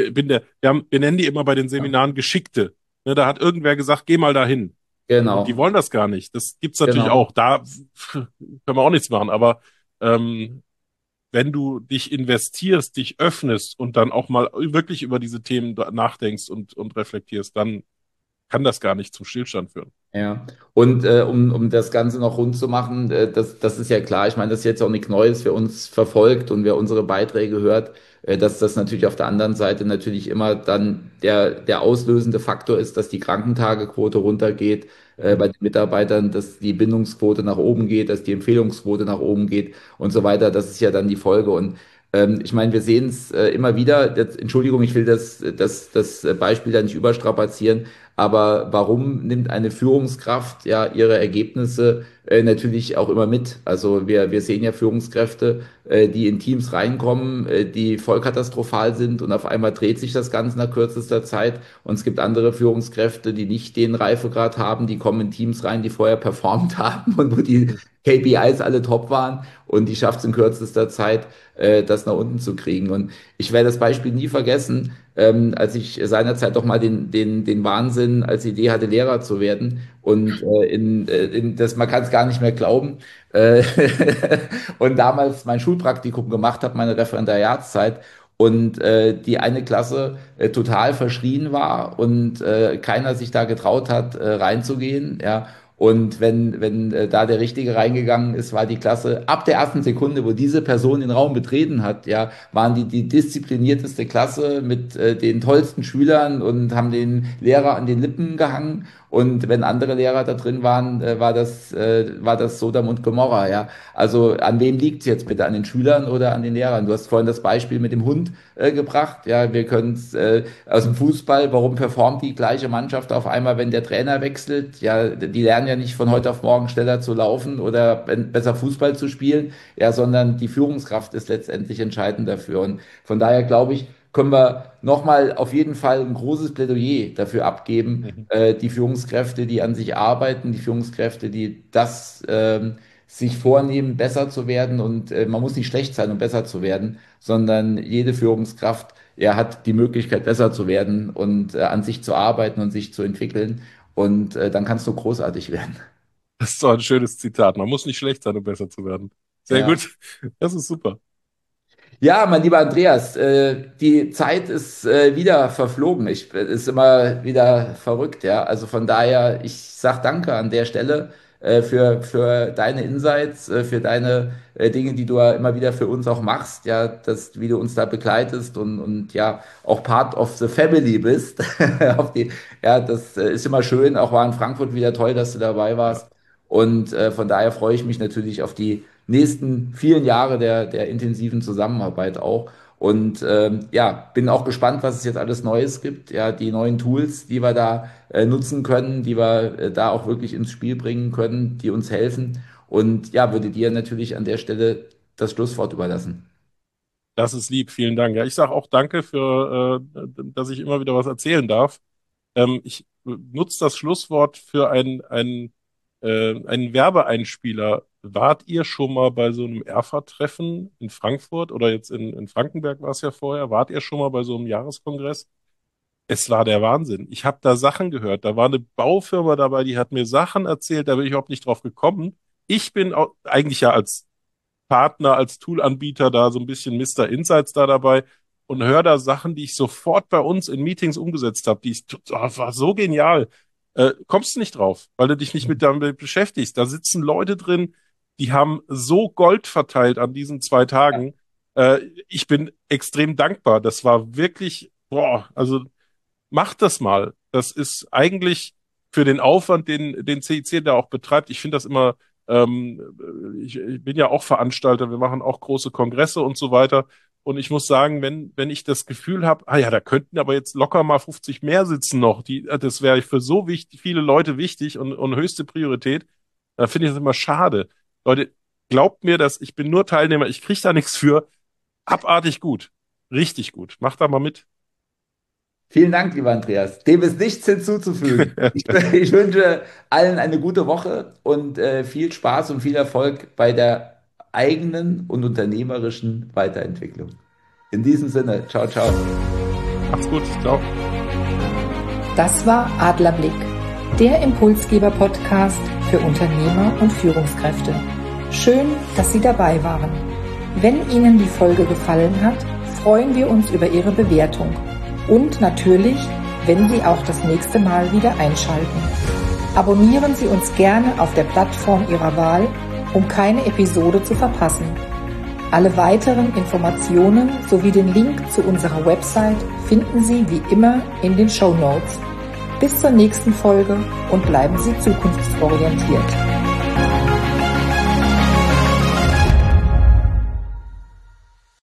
wir nennen die immer bei den Seminaren Geschickte. Ne, da hat irgendwer gesagt, geh mal dahin. Und die genau, wollen das gar nicht. Das gibt's natürlich genau. auch. Da können wir auch nichts machen. Aber ähm, wenn du dich investierst, dich öffnest und dann auch mal wirklich über diese Themen nachdenkst und reflektierst, dann kann das gar nicht zum Stillstand führen. Ja, und um das Ganze noch rund zu machen, das ist ja klar, ich meine, das ist jetzt auch nichts Neues für uns verfolgt und wer unsere Beiträge hört, dass das natürlich auf der anderen Seite natürlich immer dann der auslösende Faktor ist, dass die Krankentagequote runtergeht, Mhm. bei den Mitarbeitern, dass die Bindungsquote nach oben geht, dass die Empfehlungsquote nach oben geht und so weiter. Das ist ja dann die Folge. Und ich meine, wir sehen es immer wieder. Jetzt, Entschuldigung, ich will das Beispiel da nicht überstrapazieren. Aber warum nimmt eine Führungskraft ja ihre Ergebnisse natürlich auch immer mit? Also wir sehen ja Führungskräfte, die in Teams reinkommen, die voll katastrophal sind und auf einmal dreht sich das Ganze nach kürzester Zeit. Und es gibt andere Führungskräfte, die nicht den Reifegrad haben, die kommen in Teams rein, die vorher performt haben und wo die KPIs alle top waren und die schafft es in kürzester Zeit, das nach unten zu kriegen. Und ich werde das Beispiel nie vergessen, als ich seinerzeit doch mal den Wahnsinn als Idee hatte, Lehrer zu werden. Und man kann es gar nicht mehr glauben. Äh, und damals mein Schulpraktikum gemacht habe, meine Referendariatszeit. Und die eine Klasse total verschrien war und keiner sich da getraut hat, reinzugehen. Ja. Und wenn da der Richtige reingegangen ist, war die Klasse ab der ersten Sekunde, wo diese Person den Raum betreten hat, ja, waren die disziplinierteste Klasse mit den tollsten Schülern und haben den Lehrer an den Lippen gehangen. Und wenn andere Lehrer da drin waren, war das Sodom und Gomorra, ja. Also an wem liegt's jetzt bitte? An den Schülern oder an den Lehrern? Du hast vorhin das Beispiel mit dem Hund gebracht. Ja, wir können es aus dem Fußball, warum performt die gleiche Mannschaft auf einmal, wenn der Trainer wechselt? Ja, die lernen ja nicht von heute auf morgen schneller zu laufen oder besser Fußball zu spielen, ja, sondern die Führungskraft ist letztendlich entscheidend dafür. Und von daher glaube ich, können wir nochmal auf jeden Fall ein großes Plädoyer dafür abgeben, Mhm. die Führungskräfte, die an sich arbeiten, die Führungskräfte, die das sich vornehmen, besser zu werden. Und man muss nicht schlecht sein, um besser zu werden, sondern jede Führungskraft, ja, hat die Möglichkeit, besser zu werden und an sich zu arbeiten und sich zu entwickeln. und dann kannst du großartig werden. Das ist doch ein schönes Zitat. Man muss nicht schlecht sein, um besser zu werden. Sehr Ja. gut. Das ist super. Ja, mein lieber Andreas, die Zeit ist wieder verflogen. Ist immer wieder verrückt, ja. Also von daher, ich sag danke an der Stelle für deine Insights, für deine Dinge, die du ja immer wieder für uns auch machst, ja, wie du uns da begleitest und ja auch Part of the Family bist. Ja, das ist immer schön. Auch war in Frankfurt wieder toll, dass du dabei Ja, warst. Und von daher freue ich mich natürlich auf die nächsten vielen Jahre der intensiven Zusammenarbeit auch. Und ja, bin auch gespannt, was es jetzt alles Neues gibt. Ja, die neuen Tools, die wir da nutzen können, die wir da auch wirklich ins Spiel bringen können, die uns helfen. Und ja, würde dir natürlich an der Stelle das Schlusswort überlassen. das ist lieb. Vielen Dank. Ja, ich sage auch danke dass ich immer wieder was erzählen darf. Ich nutze das Schlusswort für einen Werbeeinspieler. Wart ihr schon mal bei so einem Erfa-Treffen in Frankfurt oder jetzt in Frankenberg war es ja vorher? Wart ihr schon mal bei so einem Jahreskongress? Es war der Wahnsinn. Ich habe da Sachen gehört. Da war eine Baufirma dabei, die hat mir Sachen erzählt, da bin ich überhaupt nicht drauf gekommen. Ich bin auch, eigentlich ja als Partner, als Toolanbieter da so ein bisschen Mr. Insights da dabei und höre da Sachen, die ich sofort bei uns in Meetings umgesetzt habe. War so genial. Kommst du nicht drauf, weil du dich nicht mit damit beschäftigst. Da sitzen Leute drin, die haben so Gold verteilt an diesen 2 Tagen. Ich bin extrem dankbar. Das war wirklich, boah, also macht das mal. Das ist eigentlich für den Aufwand, den CIC da auch betreibt. Ich finde das immer, ich bin ja auch Veranstalter, wir machen auch große Kongresse und so weiter. Und ich muss sagen, wenn ich das Gefühl habe, ah ja, da könnten aber jetzt locker mal 50 mehr sitzen noch, das wäre für so wichtig, viele Leute wichtig und höchste Priorität, da finde ich das immer schade. Leute, glaubt mir, dass ich bin nur Teilnehmer, ich kriege da nichts für. Abartig gut. Richtig gut. Macht da mal mit. Vielen Dank, lieber Andreas. Dem ist nichts hinzuzufügen. Ich wünsche allen eine gute Woche und viel Spaß und viel Erfolg bei der eigenen und unternehmerischen Weiterentwicklung. In diesem Sinne, ciao, ciao. Macht's gut. Ciao. Das war Adlerblick, der Impulsgeber-Podcast für Unternehmer und Führungskräfte. Schön, dass Sie dabei waren. Wenn Ihnen die Folge gefallen hat, freuen wir uns über Ihre Bewertung. Und natürlich, wenn Sie auch das nächste Mal wieder einschalten. Abonnieren Sie uns gerne auf der Plattform Ihrer Wahl, um keine Episode zu verpassen. Alle weiteren Informationen sowie den Link zu unserer Website finden Sie wie immer in den Shownotes. Bis zur nächsten Folge und bleiben Sie zukunftsorientiert.